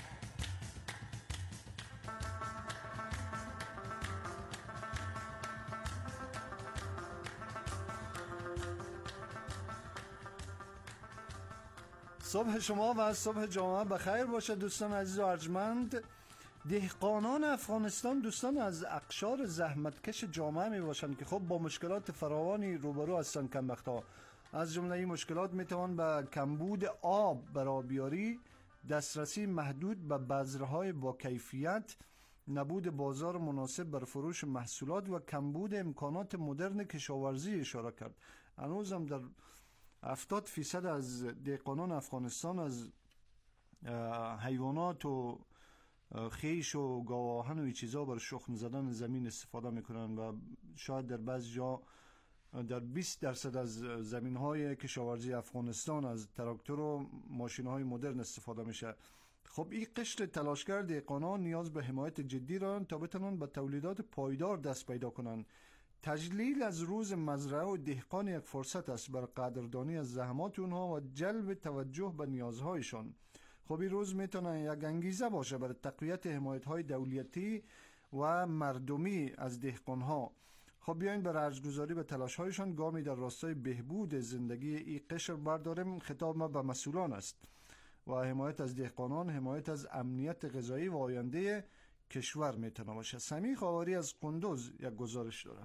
صبح شما و صبح جامعه بخیر باشه دوستان عزیز و ارجمند. دهقانان افغانستان دوستان از اقشار زحمتکش جامعه می باشند که خب با مشکلات فراوانی روبرو هستند. کم وقتا از جمله این مشکلات می توان به کمبود آب برای بیاری، دسترسی محدود به بذرهای با کیفیت، نبود بازار مناسب بر فروش محصولات و کمبود امکانات مدرن کشاورزی اشاره کرد. هنوز هم در هفتاد فیصد از دهقانان افغانستان از حیوانات و خیش و گاواهن و چیزا بر شخم زدن زمین استفاده میکنن و شاید در بعضی جا در بیست درصد از زمین‌های کشاورزی افغانستان از تراکتور و ماشین‌های مدرن استفاده میشه. خب این قشر تلاشگر دهقانان نیاز به حمایت جدی دارند تا بتونن به تولیدات پایدار دست پیدا کنند. تجلیل از روز مزرعه و دهقان یک فرصت است بر قدردانی از زحمات اونها و جلب توجه به نیازهایشان. خب این روز میتونه یک انگیزه باشه برای تقویت حمایت‌های دولتی و مردمی از دهقان‌ها. خب بیاین بر ارزگذاری به تلاش‌هایشان گامی در راستای بهبود زندگی این قشر برداریم. خطاب ما به مسئولان است و حمایت از دهقانان حمایت از امنیت غذایی و آینده کشور میتونه باشه. سمی خاوری از قندوز یک گزارش داره.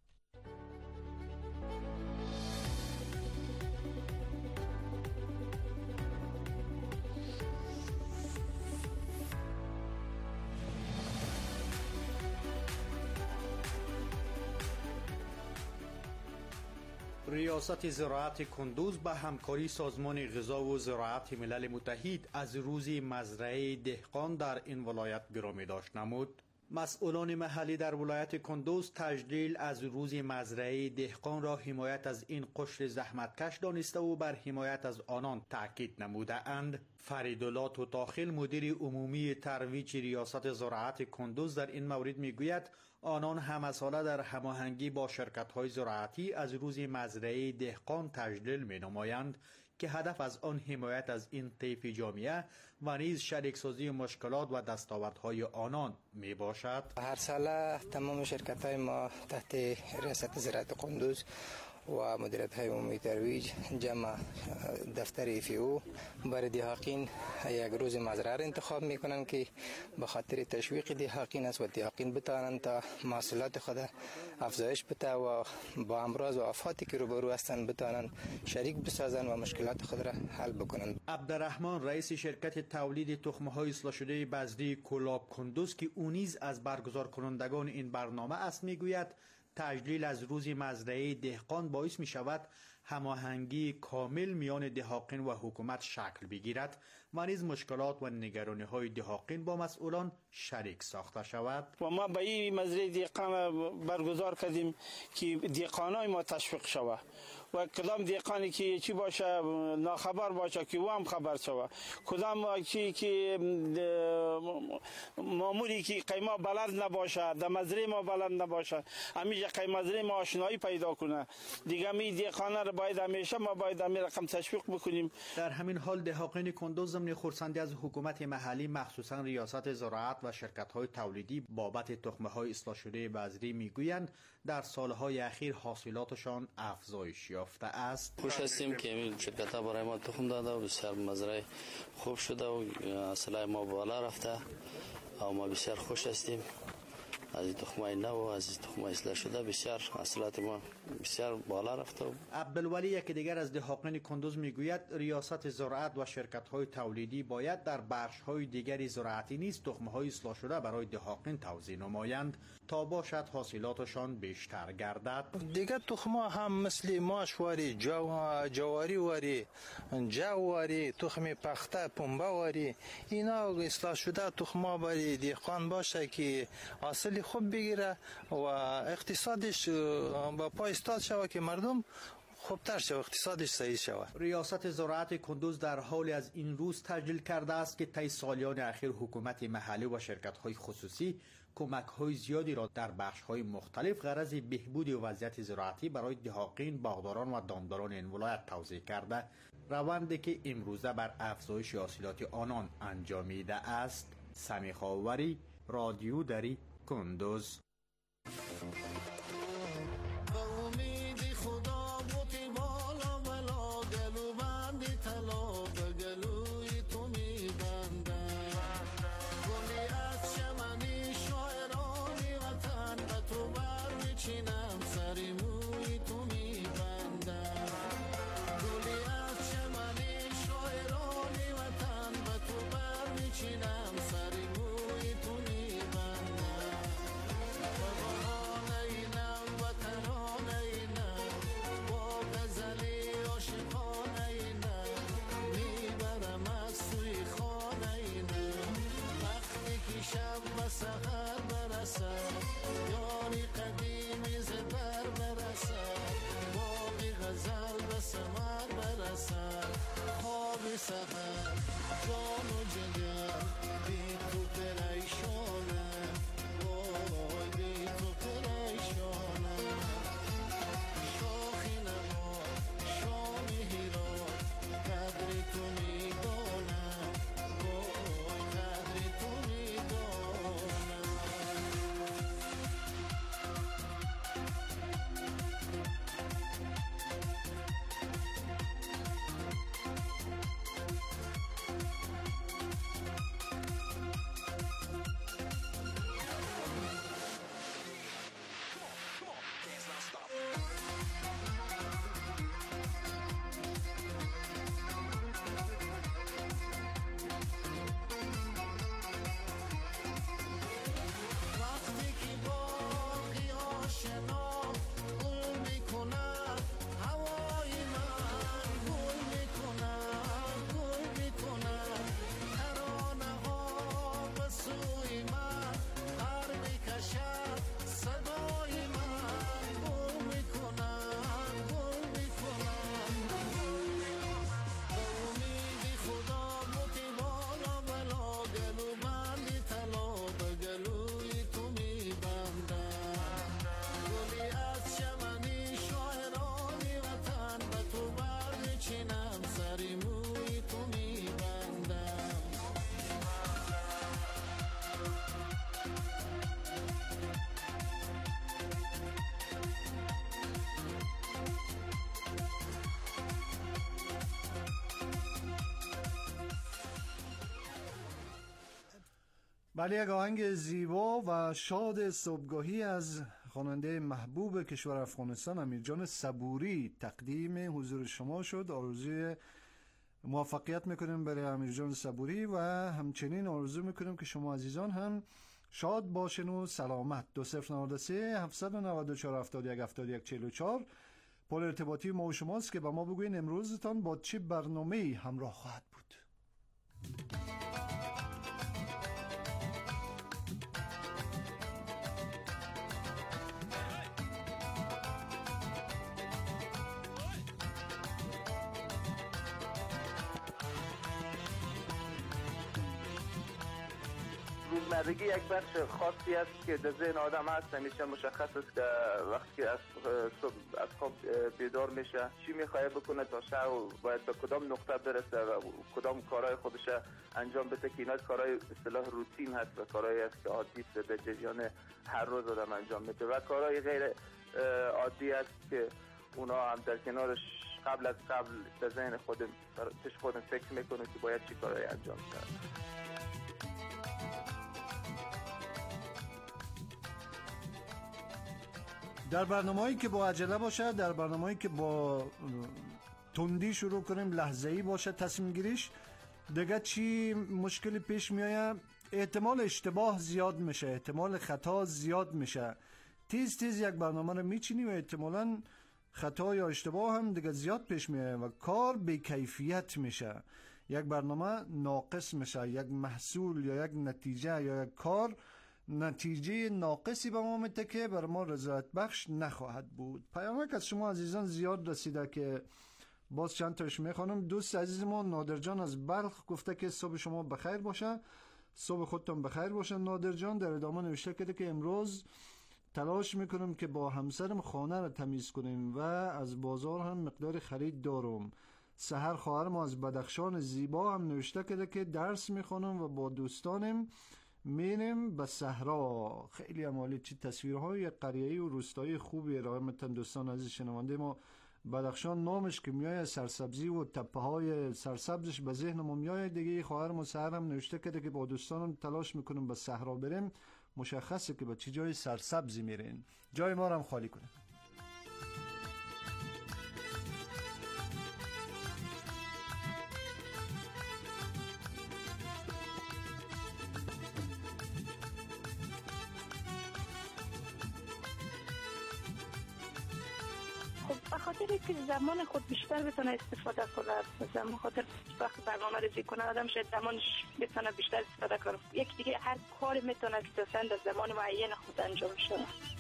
ریاست زراعت کندوز به همکاری سازمان غذا و زراعت ملل متحد از روز مزرعه دهقان در این ولایت برامی داشت نمود. مسئولان محلی در ولایت کندوز تجلیل از روز مزرعه دهقان را حمایت از این قشر زحمتکش دانسته و بر حمایت از آنان تاکید نموده اند. فریدالله توتاخیل مدیر عمومی ترویج ریاست زراعت کندوز در این مورد میگوید آنان همه ساله در هماهنگی با شرکت‌های زراعتی از روز مزرعه دهقان تجلیل می‌نمایند که هدف از آن حمایت از این طیف جامعه و نیز شریک‌سازی مشکلات و دستاوردهای آنان میباشد. هر ساله تمام شرکت‌های ما تحت ریاست زراعت کندوز و مدیریت های عمومی ترویج جمع دفتر ایفی او برای دیحاقین یک روز مزرعه را انتخاب میکنن که به خاطر تشویق دیحاقین است و دیحاقین بتوانند تا محصولات خود افزایش بده و با امراض و آفاتی که روبرو هستند بتوانند شریک بسازند و مشکلات خود را حل بکنند. عبدالرحمن رئیس شرکت تولید تخم‌های اصلاح شده بذری کلاب کندوز که او نیز از برگزار کنندگان این برنامه است میگوید تجلیل از روز مزرعه دهقان باعث می شود هماهنگی کامل میان دهقان و حکومت شکل بگیرد و نیز مشکلات و نگرانی های دهقان با مسئولان شریک ساخته شود. و ما به این مزرعه دهقان برگزار کردیم که دهقانای ما تشویق شود و کدام دهقانی که چی باشه ناخبر باشه که او هم خبر شود، کدام چی که ماموری که قیمه بلند نباشه در مزرعه ما بلند نباشه همیشه قیمه مزرعه ما آشنایی پیدا کنه دیگه. می دهقانا رو باید همیشه ما باید همین رقم تشویق بکنیم. در همین حال دهقان کندوز ضمن خرسندی از حکومت محلی مخصوصا ریاست زراعت و شرکت‌های تولیدی بابت تخم‌های اصلاح شده بذری میگویند در سالهای اخیر حاصلاتشان افزایش یافته است. خوش هستیم که این شرکت‌ها برای ما تخم داده و بسیار مزرعه خوب شده و حاصل ما بالا رفته و ما بسیار خوش هستیم از این تخم‌های نو و از این تخم‌های اصلاح شده. بسیار حاصلات ما بسیار بالا رفته. عبدالولی یکی دیگر از دهقان کندوز میگوید ریاست زراعت و شرکت‌های تولیدی باید در بخش‌های دیگری زراعتی نیز تخم‌های اصلاح شده برای دهقان توزیع نمایند تا باشد حاصلاتشان بیشتر گردد. دیگر تخم‌ها هم مثل ماشواری، جو، جواری واری، جواری، تخم پخته، پنبه واری، اینا اصلاح شده تخم‌ها برای دهقان باشه که حاصل خوب بگیره و اقتصادش با پای استاد شود که مردم خوبتر شود، اقتصادش صحیح شود. ریاست زراعت کندوز در حال از این روز تجلیل کرده است که طی سالیان اخیر حکومت محلی و شرکت‌های خصوصی کمک‌های زیادی را در بخش‌های مختلف غرض بهبود وضعیت زراعتی برای دهقان، باغداران و دامداران این ولایت توزیع کرده، روندی که امروزه بر افزایش حاصلات آنان انجامیده است. سمیح خاوری، رادیو دری، کندوز. بله، یک آهنگ زیبا و شاد صبحگاهی از خواننده محبوب کشور افغانستان امیرجان صبوری تقدیم حضور شما شد. آرزوی موفقیت میکنیم برای امیرجان صبوری و همچنین آرزو میکنیم که شما عزیزان هم شاد باشین و سلامت. دو صفر نود و سه هفتصد و نود و چهار هفتاد و یک هفتاد و یک چهل و چهار پل ارتباطی ما و شماست که با ما بگوین امروزتان با چه برنامه‌ای همراه خواهد بود. روزمرگی یک بخش خاصی است که در ذهن آدم هست. همیشه مشخص است که وقتی که از صبح از خواب بیدار میشه چی میخواد بکنه تا شب و باید به کدام نقطه برسه و کدام کارهای خودش انجام بده که اینا کارهای اصطلاح روتین هست و کارهایی است که عادی است به جریان هر روز آدم انجام میده و کارهای غیر عادی است که اونا هم در کنارش قبل از قبل در ذهن خودم پیش خودم فکر میکنه که باید چی کارهایی انجام بده. در برنامه‌ای که با عجله باشه، در برنامه‌ای که با تندی شروع کنیم، لحظه‌ای باشه تصمیم گیریش، دیگه چی مشکلی پیش میاد؟ احتمال اشتباه زیاد میشه، احتمال خطا زیاد میشه. تیز تیز یک برنامه رو میچینی و احتمالاً خطا یا اشتباه هم دیگه زیاد پیش میاد و کار بی کیفیت میشه. یک برنامه ناقص میشه، یک محصول یا یک نتیجه یا یک کار نتیجه ناقصی به ما میده که بر ما رضایت بخش نخواهد بود. پیامک از شما عزیزان زیاد رسیده که باز چند تاش میخوانم. دوست عزیز ما نادر جان از بلخ گفته که صبح شما بخیر باشه، صبح خودتون بخیر باشه. نادر جان در ادامه نوشته کرده که امروز تلاش میکنم که با همسرم خانه را تمیز کنیم و از بازار هم مقدار خرید دارم. سحر خواهرم از بدخشان زیبا هم نوشته کرده که درس میخوانم و با دوستانم میریم به صحرا. خیلی عالی، چه تصویرهای قریه‌ای و روستایی خوبی ارائه میدن دوستان عزیز شنونده ما. بدخشان نامش که میاد سرسبزی و تپه های سرسبزش به ذهن ما میاد دیگه. خواهرم و سحرم نوشته کرده که با دوستانم تلاش میکنیم به صحرا بریم. مشخصه که به چه جای سرسبزی میرین، جای ما رو هم خالی کنیم. به خاطر که زمان خود بیشتر بتونه استفاده کنه، زمان خاطر وقت برنامه ریزی کنه آدم شاید زمانش بتونه بیشتر استفاده کنه. یک دیگه هر کاری میتونه که دستند در زمان معین خود انجام شه.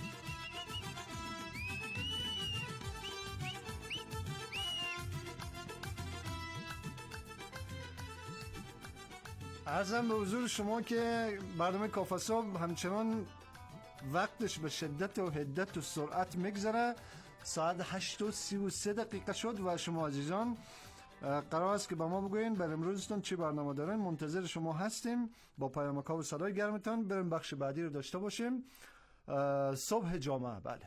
عرضم به حضور شما که برنامه کافه صبح همچنان وقتش به شدت و حدت و سرعت میگذره. ساعت هشت و سی و سه دقیقه شد و شما عزیزان قرار است که با ما بگوین بر امروزتون چی برنامه دارین. منتظر شما هستیم با پیامک‌ها و صدای گرمتان. بریم بخش بعدی رو داشته باشیم. صبح جامعه. بله،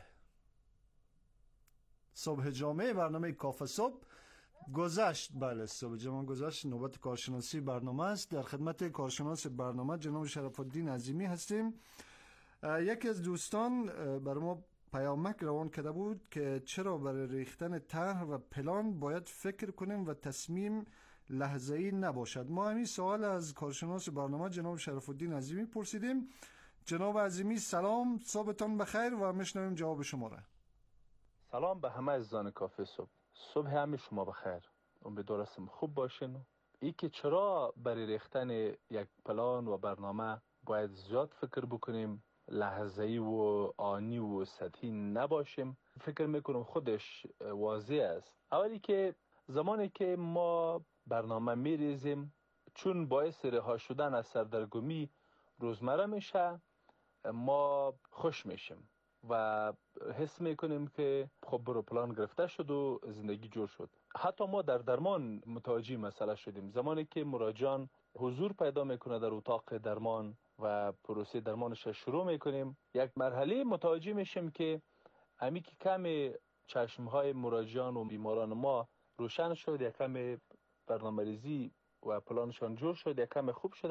صبح جامعه برنامه کافه صبح گذشت. بله، صبح جامعه گذشت. نوبت کارشناسی برنامه است. در خدمت کارشناس برنامه جناب شرف الدین عظیمی هستیم. یکی از دوستان برای ما پیامک روان کرده بود که چرا برای ریختن طرح و پلان باید فکر کنیم و تصمیم لحظه‌ای نباشد. ما همین سوال از کارشناس برنامه جناب شرف الدین عظیمی پرسیدیم. جناب عظیمی سلام، صبحتان بخیر و میشنویم جواب شما را. سلام به همه عزیزان کافه صبح. صبح همه شما بخیر. امیدوارم خوب باشین. ای که چرا برای ریختن یک پلان و برنامه باید زیاد فکر بکنیم، لحظه‌ای و آنی و سطحی نباشیم، فکر میکنم خودش واضح است. اولی که زمانی که ما برنامه میریزیم چون باعث رها شدن از سردرگمی روزمره میشه، ما خوش میشیم و حس میکنیم که خب برو پلان گرفته شد و زندگی جور شد. حتی ما در درمان متوجه مسئله شدیم. زمانی که مراجعان حضور پیدا میکنه در اتاق درمان و پروسه درمانش شروع میکنیم، یک مرحله متوجه میشیم که امی که کم چشمهای مراجعان و بیماران ما روشن شد، یک کم برنامه‌ریزی و پلانشان جور شد، یک کم خوب شدن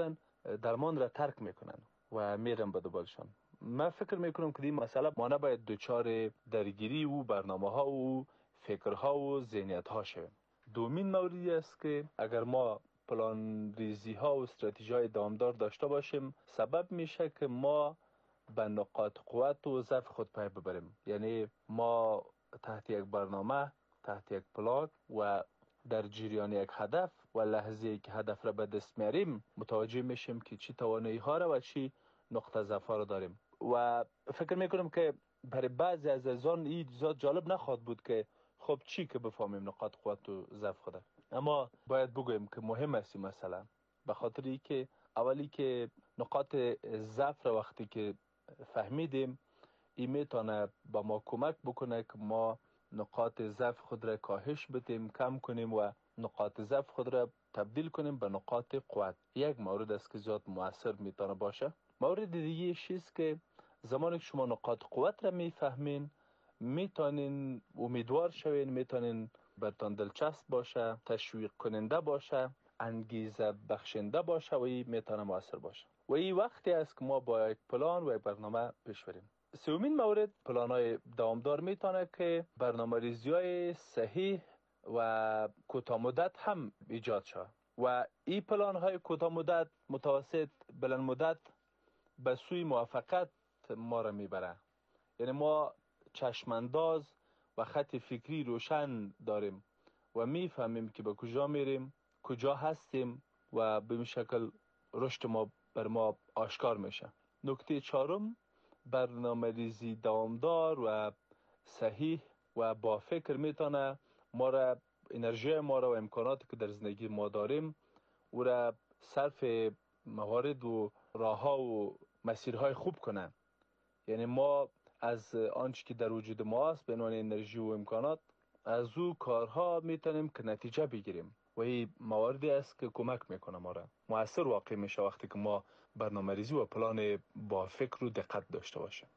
درمان را ترک میکنن و میرن به دنبالشان. من فکر میکنم که این مسئله ما نباید دوچار درگیری و برنامه ها و فکرها و ذهنیت ها شویم. دومین موردی است که اگر ما پلان ریزی ها و استراتژی های دامدار داشته باشیم، سبب میشه که ما به نقاط قوت و ضعف خود پی ببریم. یعنی ما تحت یک برنامه، تحت یک پلان و در جریان یک هدف و لحظه که هدف را به دست میاریم متوجه میشیم که چی توانایی ها را و چی نقطه ضعف ها را داریم. و فکر میکنم که برای بعضی از عزیزان این زیاد جالب نخواهد بود که خب چی که بفهمیم نقاط قوت و ضعف خود، اما باید بگویم که مهم است این مسئله، به خاطری که اولی که نقاط ضعف را وقتی که فهمیدیم این میتونه با ما کمک بکنه که ما نقاط ضعف خود را کاهش بدیم، کم کنیم و نقاط ضعف خود را تبدیل کنیم به نقاط قوت. یک مورد است که زیاد مؤثر میتونه باشه. مورد دیگه چیست که زمانی که شما نقاط قوت را میفهمین میتونین امیدوار شوین، میتونین برتان دلچسب باشه، تشویق کننده باشه، انگیزه بخشنده باشه و این میتونه مؤثر باشه. و این وقتی است که ما با یک پلان و یک برنامه پیش بریم. سومین مورد پلان‌های دوامدار میتونه که برنامه‌ریزی‌های صحیح و کوتاه مدت هم ایجاد شود و این پلان‌های کوتاه مدت، متوسط، بلند مدت به سوی موفقیت ما را میبره. یعنی ما چشمانداز و خط فکری روشن داریم و میفهمیم که به کجا میریم، کجا هستیم و به این شکل رشد ما بر ما آشکار میشه. نکته چهارم، برنامه ریزی دوامدار و صحیح و با فکر میتونه ما را، انرژی ما را و امکاناتی که در زندگی ما داریم او را صرف موارد و راهها و مسیرهای خوب کنه. یعنی ما از آنچه که در وجود ما است به عنوان انرژی و امکانات، از او کارها میتونیم که نتیجه بگیریم و این مواردی است که کمک میکنه ما را. مؤثر واقع میشه وقتی که ما برنامه ریزی و پلان با فکر و دقت داشته باشیم.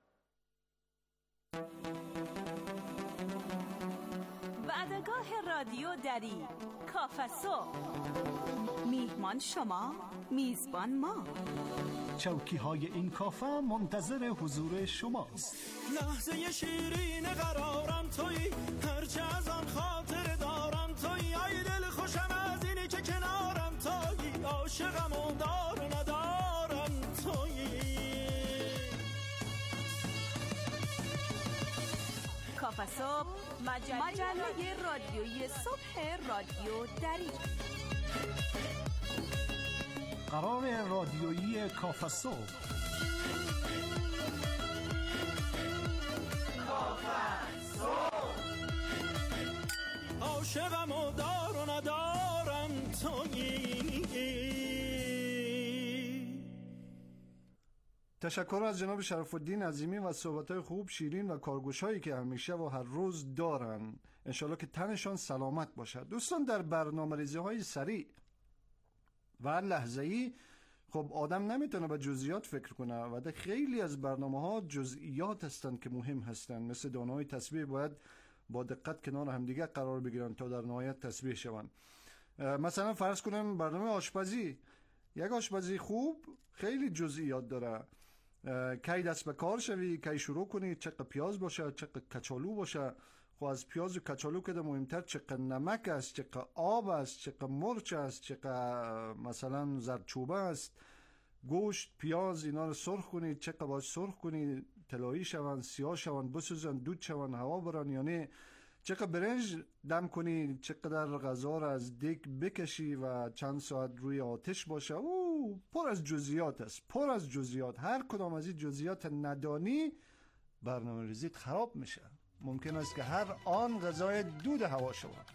وعدگاه رادیو دری کافه صبح، میهمان شما، میزبان ما. چوکی های این کافه منتظر حضور شماست. لحظه شیرین قرارم تویی، هرچه از آن خاطر دارم تویی، ای دل خوشم از اینی که کنارم تویی، عاشقم و دار ندارم تویی. کافه صبح، مجله, مجله رادیویی صبح رادیو دری. قرار رادیویی کافه صبح. کافه صبح، عاشقم و دار و ندارم تویی. تشکر از جناب شرف الدین عظیمی و صحبت‌های خوب، شیرین و کارگوش‌هایی که همیشه و هر روز دارن. انشالله که تنشان سلامت باشد. دوستان، در برنامه‌ریزی‌های سریع و لحظه‌ای خب آدم نمیتونه به جزئیات فکر کنه و در خیلی از برنامه‌ها جزئیات هستند که مهم هستند، مثل دانه‌های تسبیح باید با دقت کنار همدیگه قرار بگیرن تا در نهایت تسبیح شوند. مثلا فرض کنیم برنامه آشپزی، یک آشپزی خوب خیلی جزئیات داره. کی دست به کار شوی، کی شروع کنی، چقدر پیاز باشه، چقدر کچالو باشه. خب از پیاز و کچالو که مهمتر چقدر نمک است، چقدر آب است، چقدر مرچ است، چقدر مثلا زردچوبه است، گوشت، پیاز، اینا رو سرخ کنید، چقدر باید سرخ کنید، طلایی شوند، سیاه شوند، بسوزن، دود شوند، هوا برن یا نه، چقدر برنج دم کنی، چقدر غذا را از دیگ بکشی و چند ساعت روی آتش باشه. او پر از جزئیات است، پر از جزئیات. هر کدام از این جزئیات ندانی برنامه ریزیت خراب میشه. ممکن است که هر آن غذای دود هوا شود.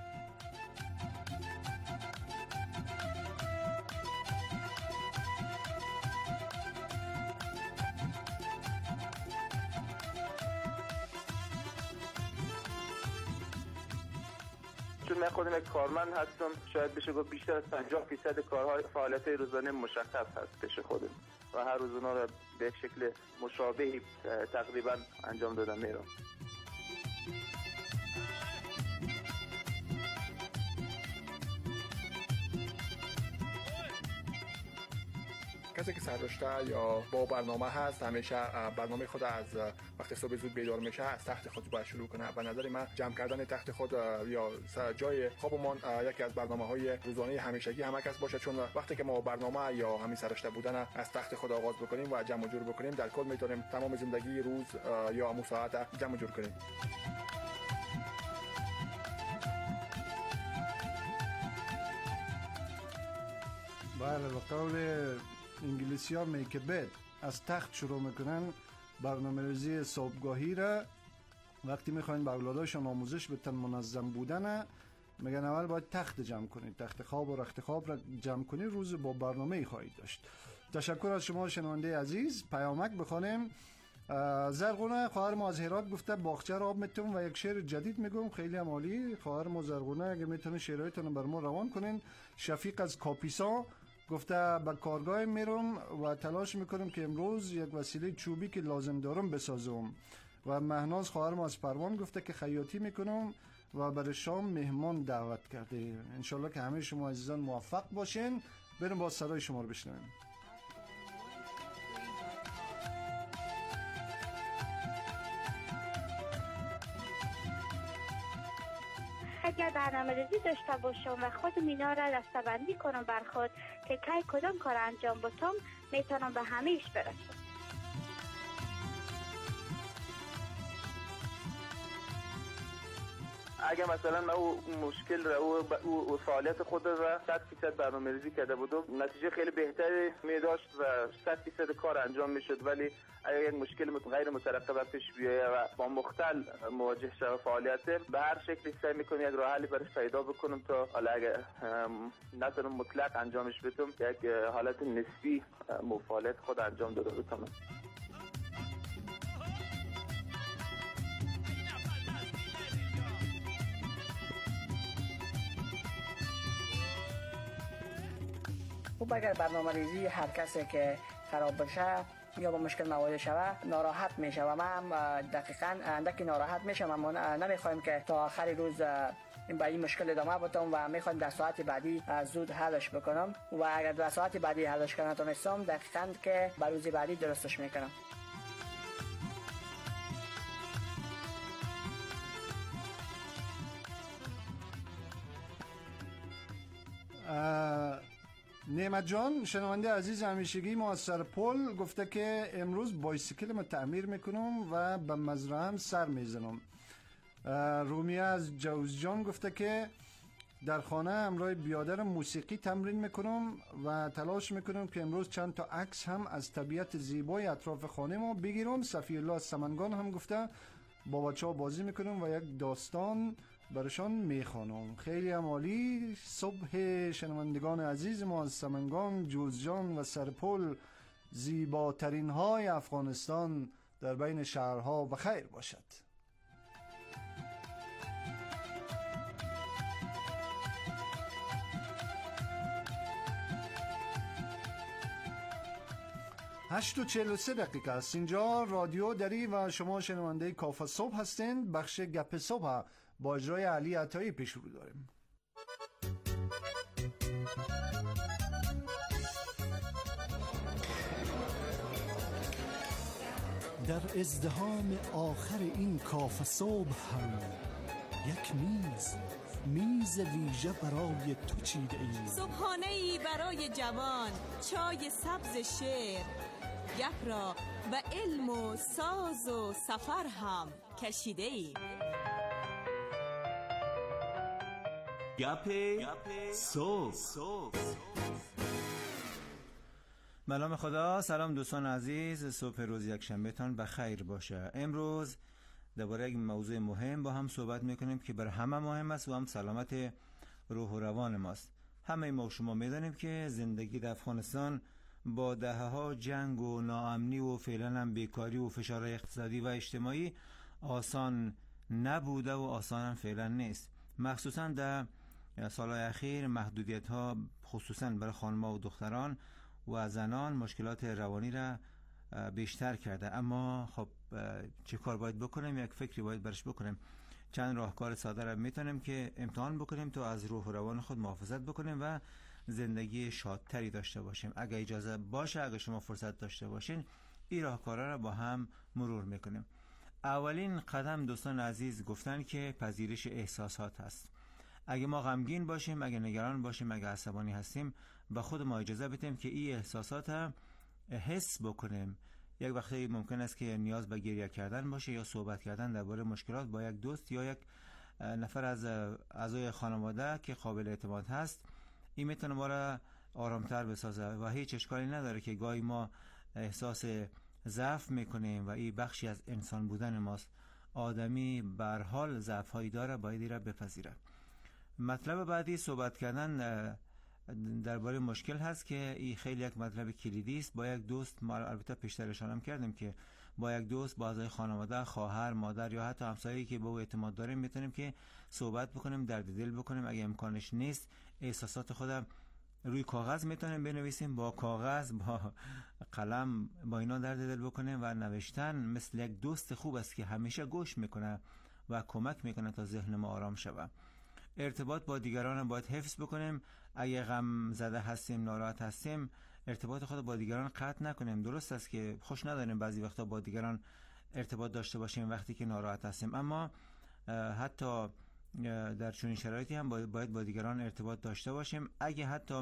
چون من خودم یک کارمند هستم، شاید بشه گفت بیشتر از پنجاه فیصد کارهای فعالیت روزانه مشخص هست پیش خودم و هر روز اونا رو به یک شکل مشابهی تقریبا انجام دادم میرم. کسی که سررشته یا با برنامه هست همیشه برنامه خود از وقتی صبح زود بیدار میشه از تخت خود باید شروع کنه. به نظر من جمع کردن تخت خود یا جای خوابمان یکی از برنامه‌های روزانه همیشگی همه کس باشه، چون وقتی که ما برنامه یا همین سررشته بودن از تخت خود آغاز بکنیم و جمع جور بکنیم در کل میتونیم تمام زندگی روز یا همون ساعت جمع جور کنیم. بله، به قول انگلیسی ها میک بد، از تخت شروع میکنن برنامه ریزی صبحگاهی را. وقتی میخواین به اولاداشون آموزش بدن منظم بودن، میگن اول باید تخت جمع کنید، تخت خواب و رخت خواب را جمع کنید، روز با برنامه خواهید داشت. تشکر از شما شنونده عزیز. پیامک بخونیم. زرغونه خواهر ما از هرات گفته باغچه را آب میتونم و یک شعر جدید میگم. خیلی هم عالی خواهر ما زرغونه، اگه میتونین شعرهایتون بر ما روان کنین. شفیق از کاپیسا گفته به کارگاه میرم و تلاش میکنم که امروز یک وسیله چوبی که لازم دارم بسازم. و مهناز خواهر ما از پروان گفته که خیاطی میکنم و برای شام مهمان دعوت کرده. انشالله که همه شما عزیزان موفق باشین. بریم با صدای شما رو بشنویم. اگر برنامه ریزی داشته باشم و خود اینا را دسته‌بندی کنم بر خود که کی کدام کار انجام بدم، میتونم به همیش برسم. اگه مثلا من او مشکل را او, او فعالیت خود را صد درصد برنامه‌ریزی کرده بودم، نتیجه خیلی بهتری می داشت و صد درصد کار انجام میشد. ولی اگر یک مشکل غیر مترقبه پیش بیاید و با مختل مواجه شوم فعالیت، به هر شکلی سعی میکنم یک راه حلی برش پیدا بکنم تا حالا اگه نتونم مطلق انجامش بدم، یک حالت نسبی فعالیت خود انجام داده بتونم. خب اگر برنامه ریزی هر کسی که خراب بشه یا با مشکل مواجه شوه ناراحت میشه و من دقیقاً اندکی ناراحت میشم. اما نمیخوایم که تا آخر روز این با این مشکل ادامه بدم و میخوایم در ساعت بعدی زود حلش بکنم و اگر در ساعت بعدی حلش کنم تونستم دقیقاً که بر روز بعدی درستش میکنم. نعمت جان شنونده عزیز همیشگی ما از سرپل گفته که امروز بایسیکل ما تعمیر میکنم و به مزرعه‌ام سر میزنم. رومیه از جوزجان گفته که در خانه همراه بیادر موسیقی تمرین میکنم و تلاش میکنم که امروز چند تا عکس هم از طبیعت زیبای اطراف خانه ما بگیرم. صفی الله از سمنگان هم گفته با بچه‌ها بازی میکنم و یک داستان برشان میخوانم. خیلی عالی. صبح شنوندگان عزیز ما از سمنگان، جوزجان و سرپل، زیباترین های افغانستان در بین شهرها بخیر باشد. هشت و چهل و سه دقیقه است. اینجا رادیو دری و شما شنونده کافه صبح هستین. بخش گپ صبح با اجرای علی عطایی پیش رو داریم. در ازدحام آخر این کافه صبح هم یک میز میز ویژه برای تو چیده ای. صبحانه ای برای جوان، چای سبز شعر، گپ را و علم و ساز و سفر هم کشیده ای. گپ صبح. به نام خدا. سلام دوستان عزیز، صبح روز یک شنبه تان بخیر باشه. امروز درباره یک موضوع مهم با هم صحبت میکنیم که بر همه مهم است و هم سلامت روح و روان ماست. همه ما شما میدانیم که زندگی در افغانستان با دهه‌ها جنگ و ناامنی و فعلا هم بیکاری و فشار اقتصادی و اجتماعی آسان نبوده و آسان هم فعلا نیست. مخصوصا در سالهای اخیر محدودیت ها خصوصا برای خانم‌ها و دختران و زنان مشکلات روانی را بیشتر کرده. اما خب چه کار باید بکنیم؟ یک فکری باید برش بکنیم. چند راهکار ساده را میتونیم که امتحان بکنیم تا از روح و روان خود محافظت بکنیم و زندگی شادتری داشته باشیم. اگه اجازه باشه، اگه شما فرصت داشته باشین، این راهکارا را با هم مرور میکنیم. اولین قدم دوستان عزیز گفتن که پذیرش احساسات هست. اگه ما غمگین باشیم، اگه نگران باشیم، اگه عصبانی هستیم، به خود ما اجازه بدیم که این احساسات هم حس بکنیم. یک وقتی ممکن است که نیاز به گریه کردن باشه یا صحبت کردن درباره مشکلات با یک دوست یا یک نفر از اعضای خانواده که قابل اعتماد هست. این میتونه ما را آرامتر بسازه و هیچ اشکالی نداره که گاهی ما احساس ضعف میکنیم و این بخشی از انسان بودن ماست. آدمی به هر حال ضعف هایی داره، باید این را بپذیره. مطلب بعدی صحبت کردن درباره مشکل هست که این خیلی یک مطلب کلیدی است. با یک دوست، ما البته پیشتر اشاره هم کردیم که با یک دوست، با اعضای خانواده، خواهر، مادر یا حتی همسایه‌ای که به او اعتماد داریم میتونیم که صحبت بکنیم، درد دل بکنیم. اگه امکانش نیست، احساسات خودم روی کاغذ میتونیم بنویسیم، با کاغذ، با قلم، با اینا درد دل بکنیم. و نوشتن مثل یک دوست خوب است که همیشه گوش میکنه و کمک میکنه تا ذهن ما آرام شود. ارتباط با دیگران باید حفظ بکنیم. اگه غم زده هستیم، ناراحت هستیم، ارتباط خود با دیگران قطع نکنیم. درست است که خوش نداریم بعضی وقتا با دیگران ارتباط داشته باشیم وقتی که ناراحت هستیم، اما حتی در چنین شرایطی هم باید با دیگران ارتباط داشته باشیم. اگه حتی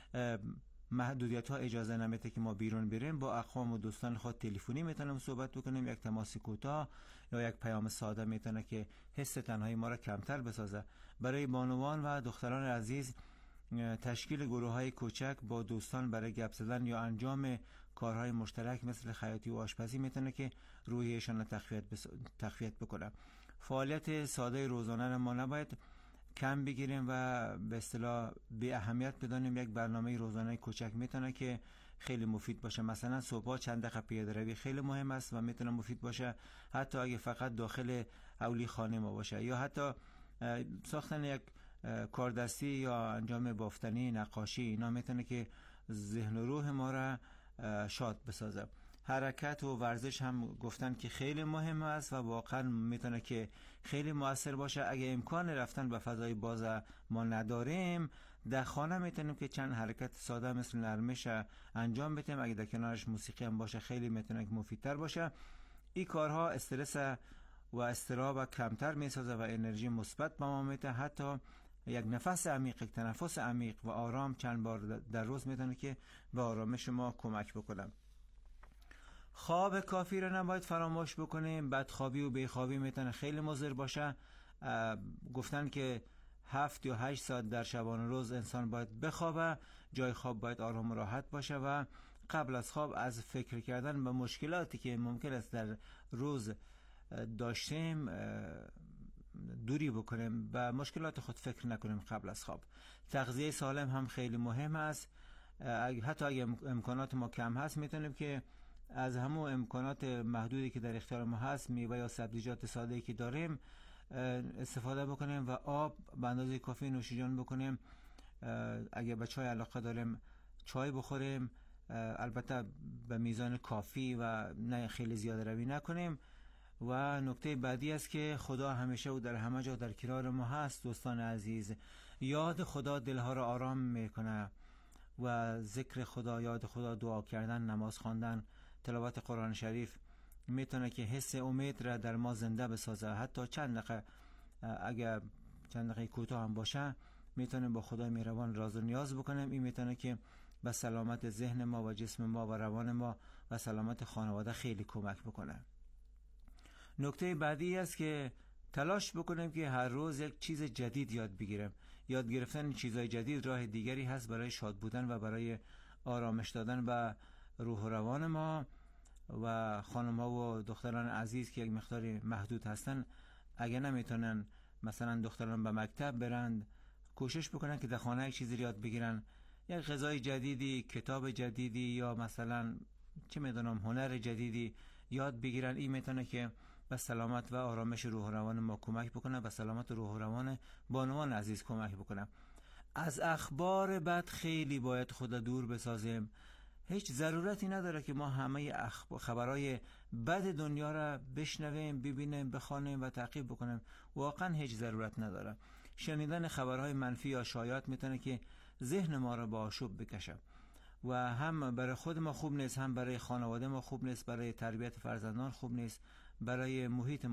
محدودیت ها اجازه نمیده که ما بیرون بریم، با اقوام و دوستان خود تلفنی میتونیم صحبت بکنیم. یک تماس کوتاه یا یک پیام ساده میتونه که حس تنهایی ما را کمتر بسازه. برای بانوان و دختران عزیز، تشکیل گروه های کوچک با دوستان برای گپ زدن یا انجام کارهای مشترک مثل خیاطی و آشپزی میتونه که روحیشان را تقویت بس... تقویت بکنه. فعالیت ساده روزانه ما نباید کم بگیریم و به اصطلاح بی اهمیت بدانیم. یک برنامه روزانه کوچک میتونه که خیلی مفید باشه. مثلا صبح چند دقیقه پیاده روی خیلی مهم است و میتونه مفید باشه، حتی اگه فقط داخل حولی خانه ما باشه، یا حتی ساختن یک کاردستی یا انجام بافتنی، نقاشی. اینا میتونه که ذهن و روح ما را شاد بسازه. حرکت و ورزش هم گفتن که خیلی مهم است و واقعا میتونه که خیلی مؤثر باشه. اگه امکان رفتن به فضای باز ما نداریم، در خانه میتونیم که چند حرکت ساده مثل نرمش انجام بدیم. اگه در کنارش موسیقی هم باشه، خیلی میتونه که مفیدتر باشه. این کارها استرس و اضطراب کمتر میسازه و انرژی مثبت به ما میده. حتی یک نفس عمیق، یک تنفس عمیق و آرام چند بار در روز میتونه که به آرامش ما کمک بکنه. خواب کافی رو نباید فراموش بکنیم. بدخوابی و بیخوابی میتونه خیلی مضر باشه. گفتن که هفت یا هشت ساعت در شبانه روز انسان باید بخوابه. جای خواب باید آرام و راحت باشه و قبل از خواب از فکر کردن به مشکلاتی که ممکن است در روز داشتیم دوری بکنیم. به مشکلات خود فکر نکنیم قبل از خواب. تغذیه سالم هم خیلی مهم است. حتی اگه امکانات ما کم هست، میتونیم که از همون امکانات محدودی که در اختیار ما هست، میوه یا سبزیجات ساده‌ای که داریم استفاده بکنیم و آب به اندازه کافی نوشیجان بکنیم. اگه به چای علاقه داریم، چای بخوریم، البته به میزان کافی و نه خیلی زیاده روی نکنیم. و نکته بعدی است که خدا همیشه و در همه جا در کنار ما هست. دوستان عزیز، یاد خدا دلها را آرام میکنه و ذکر خدا، یاد خدا، دعا کردن، نماز خواندن، تلاوت قرآن شریف میتونه که حس امید را در ما زنده بسازه. حتی چند دقیقه، اگر چند دقیقه کوتاه هم باشه، میتونه با خدای مهربان راز و نیاز بکنیم. این میتونه که به سلامت ذهن ما و جسم ما و روان ما و سلامت خانواده خیلی کمک بکنه. نکته بعدی است که تلاش بکنیم که هر روز یک چیز جدید یاد بگیریم. یاد گرفتن چیزهای جدید راه دیگری هست برای شاد بودن و برای آرامش دادن به روح و روان ما. و خانم ها و دختران عزیز که یک مقدار محدود هستن، اگه نمیتونن مثلا دختران به مکتب برند، کوشش بکنن که در خانه یک چیزی یاد بگیرن، یک غذای جدیدی، کتاب جدیدی یا مثلا چه میدونم هنر جدیدی یاد بگیرن. این میتونه که به سلامت و آرامش روح و روان ما کمک بکنه، به سلامت روح و روان بانوان عزیز کمک بکنه. از اخبار بد خیلی باید خود دور بسازیم. هیچ ضرورتی نداره که ما همه خبرهای بد دنیا را بشنویم، ببینیم، بخوانیم و تعقیب بکنیم. واقعا هیچ ضرورت نداره. شنیدن خبرهای منفی یا شایعات میتونه که ذهن ما را به آشوب بکشه و هم برای خود ما خوب نیست، هم برای خانواده ما خوب نیست، برای تربیت فرزندان خوب نیست، برای محیط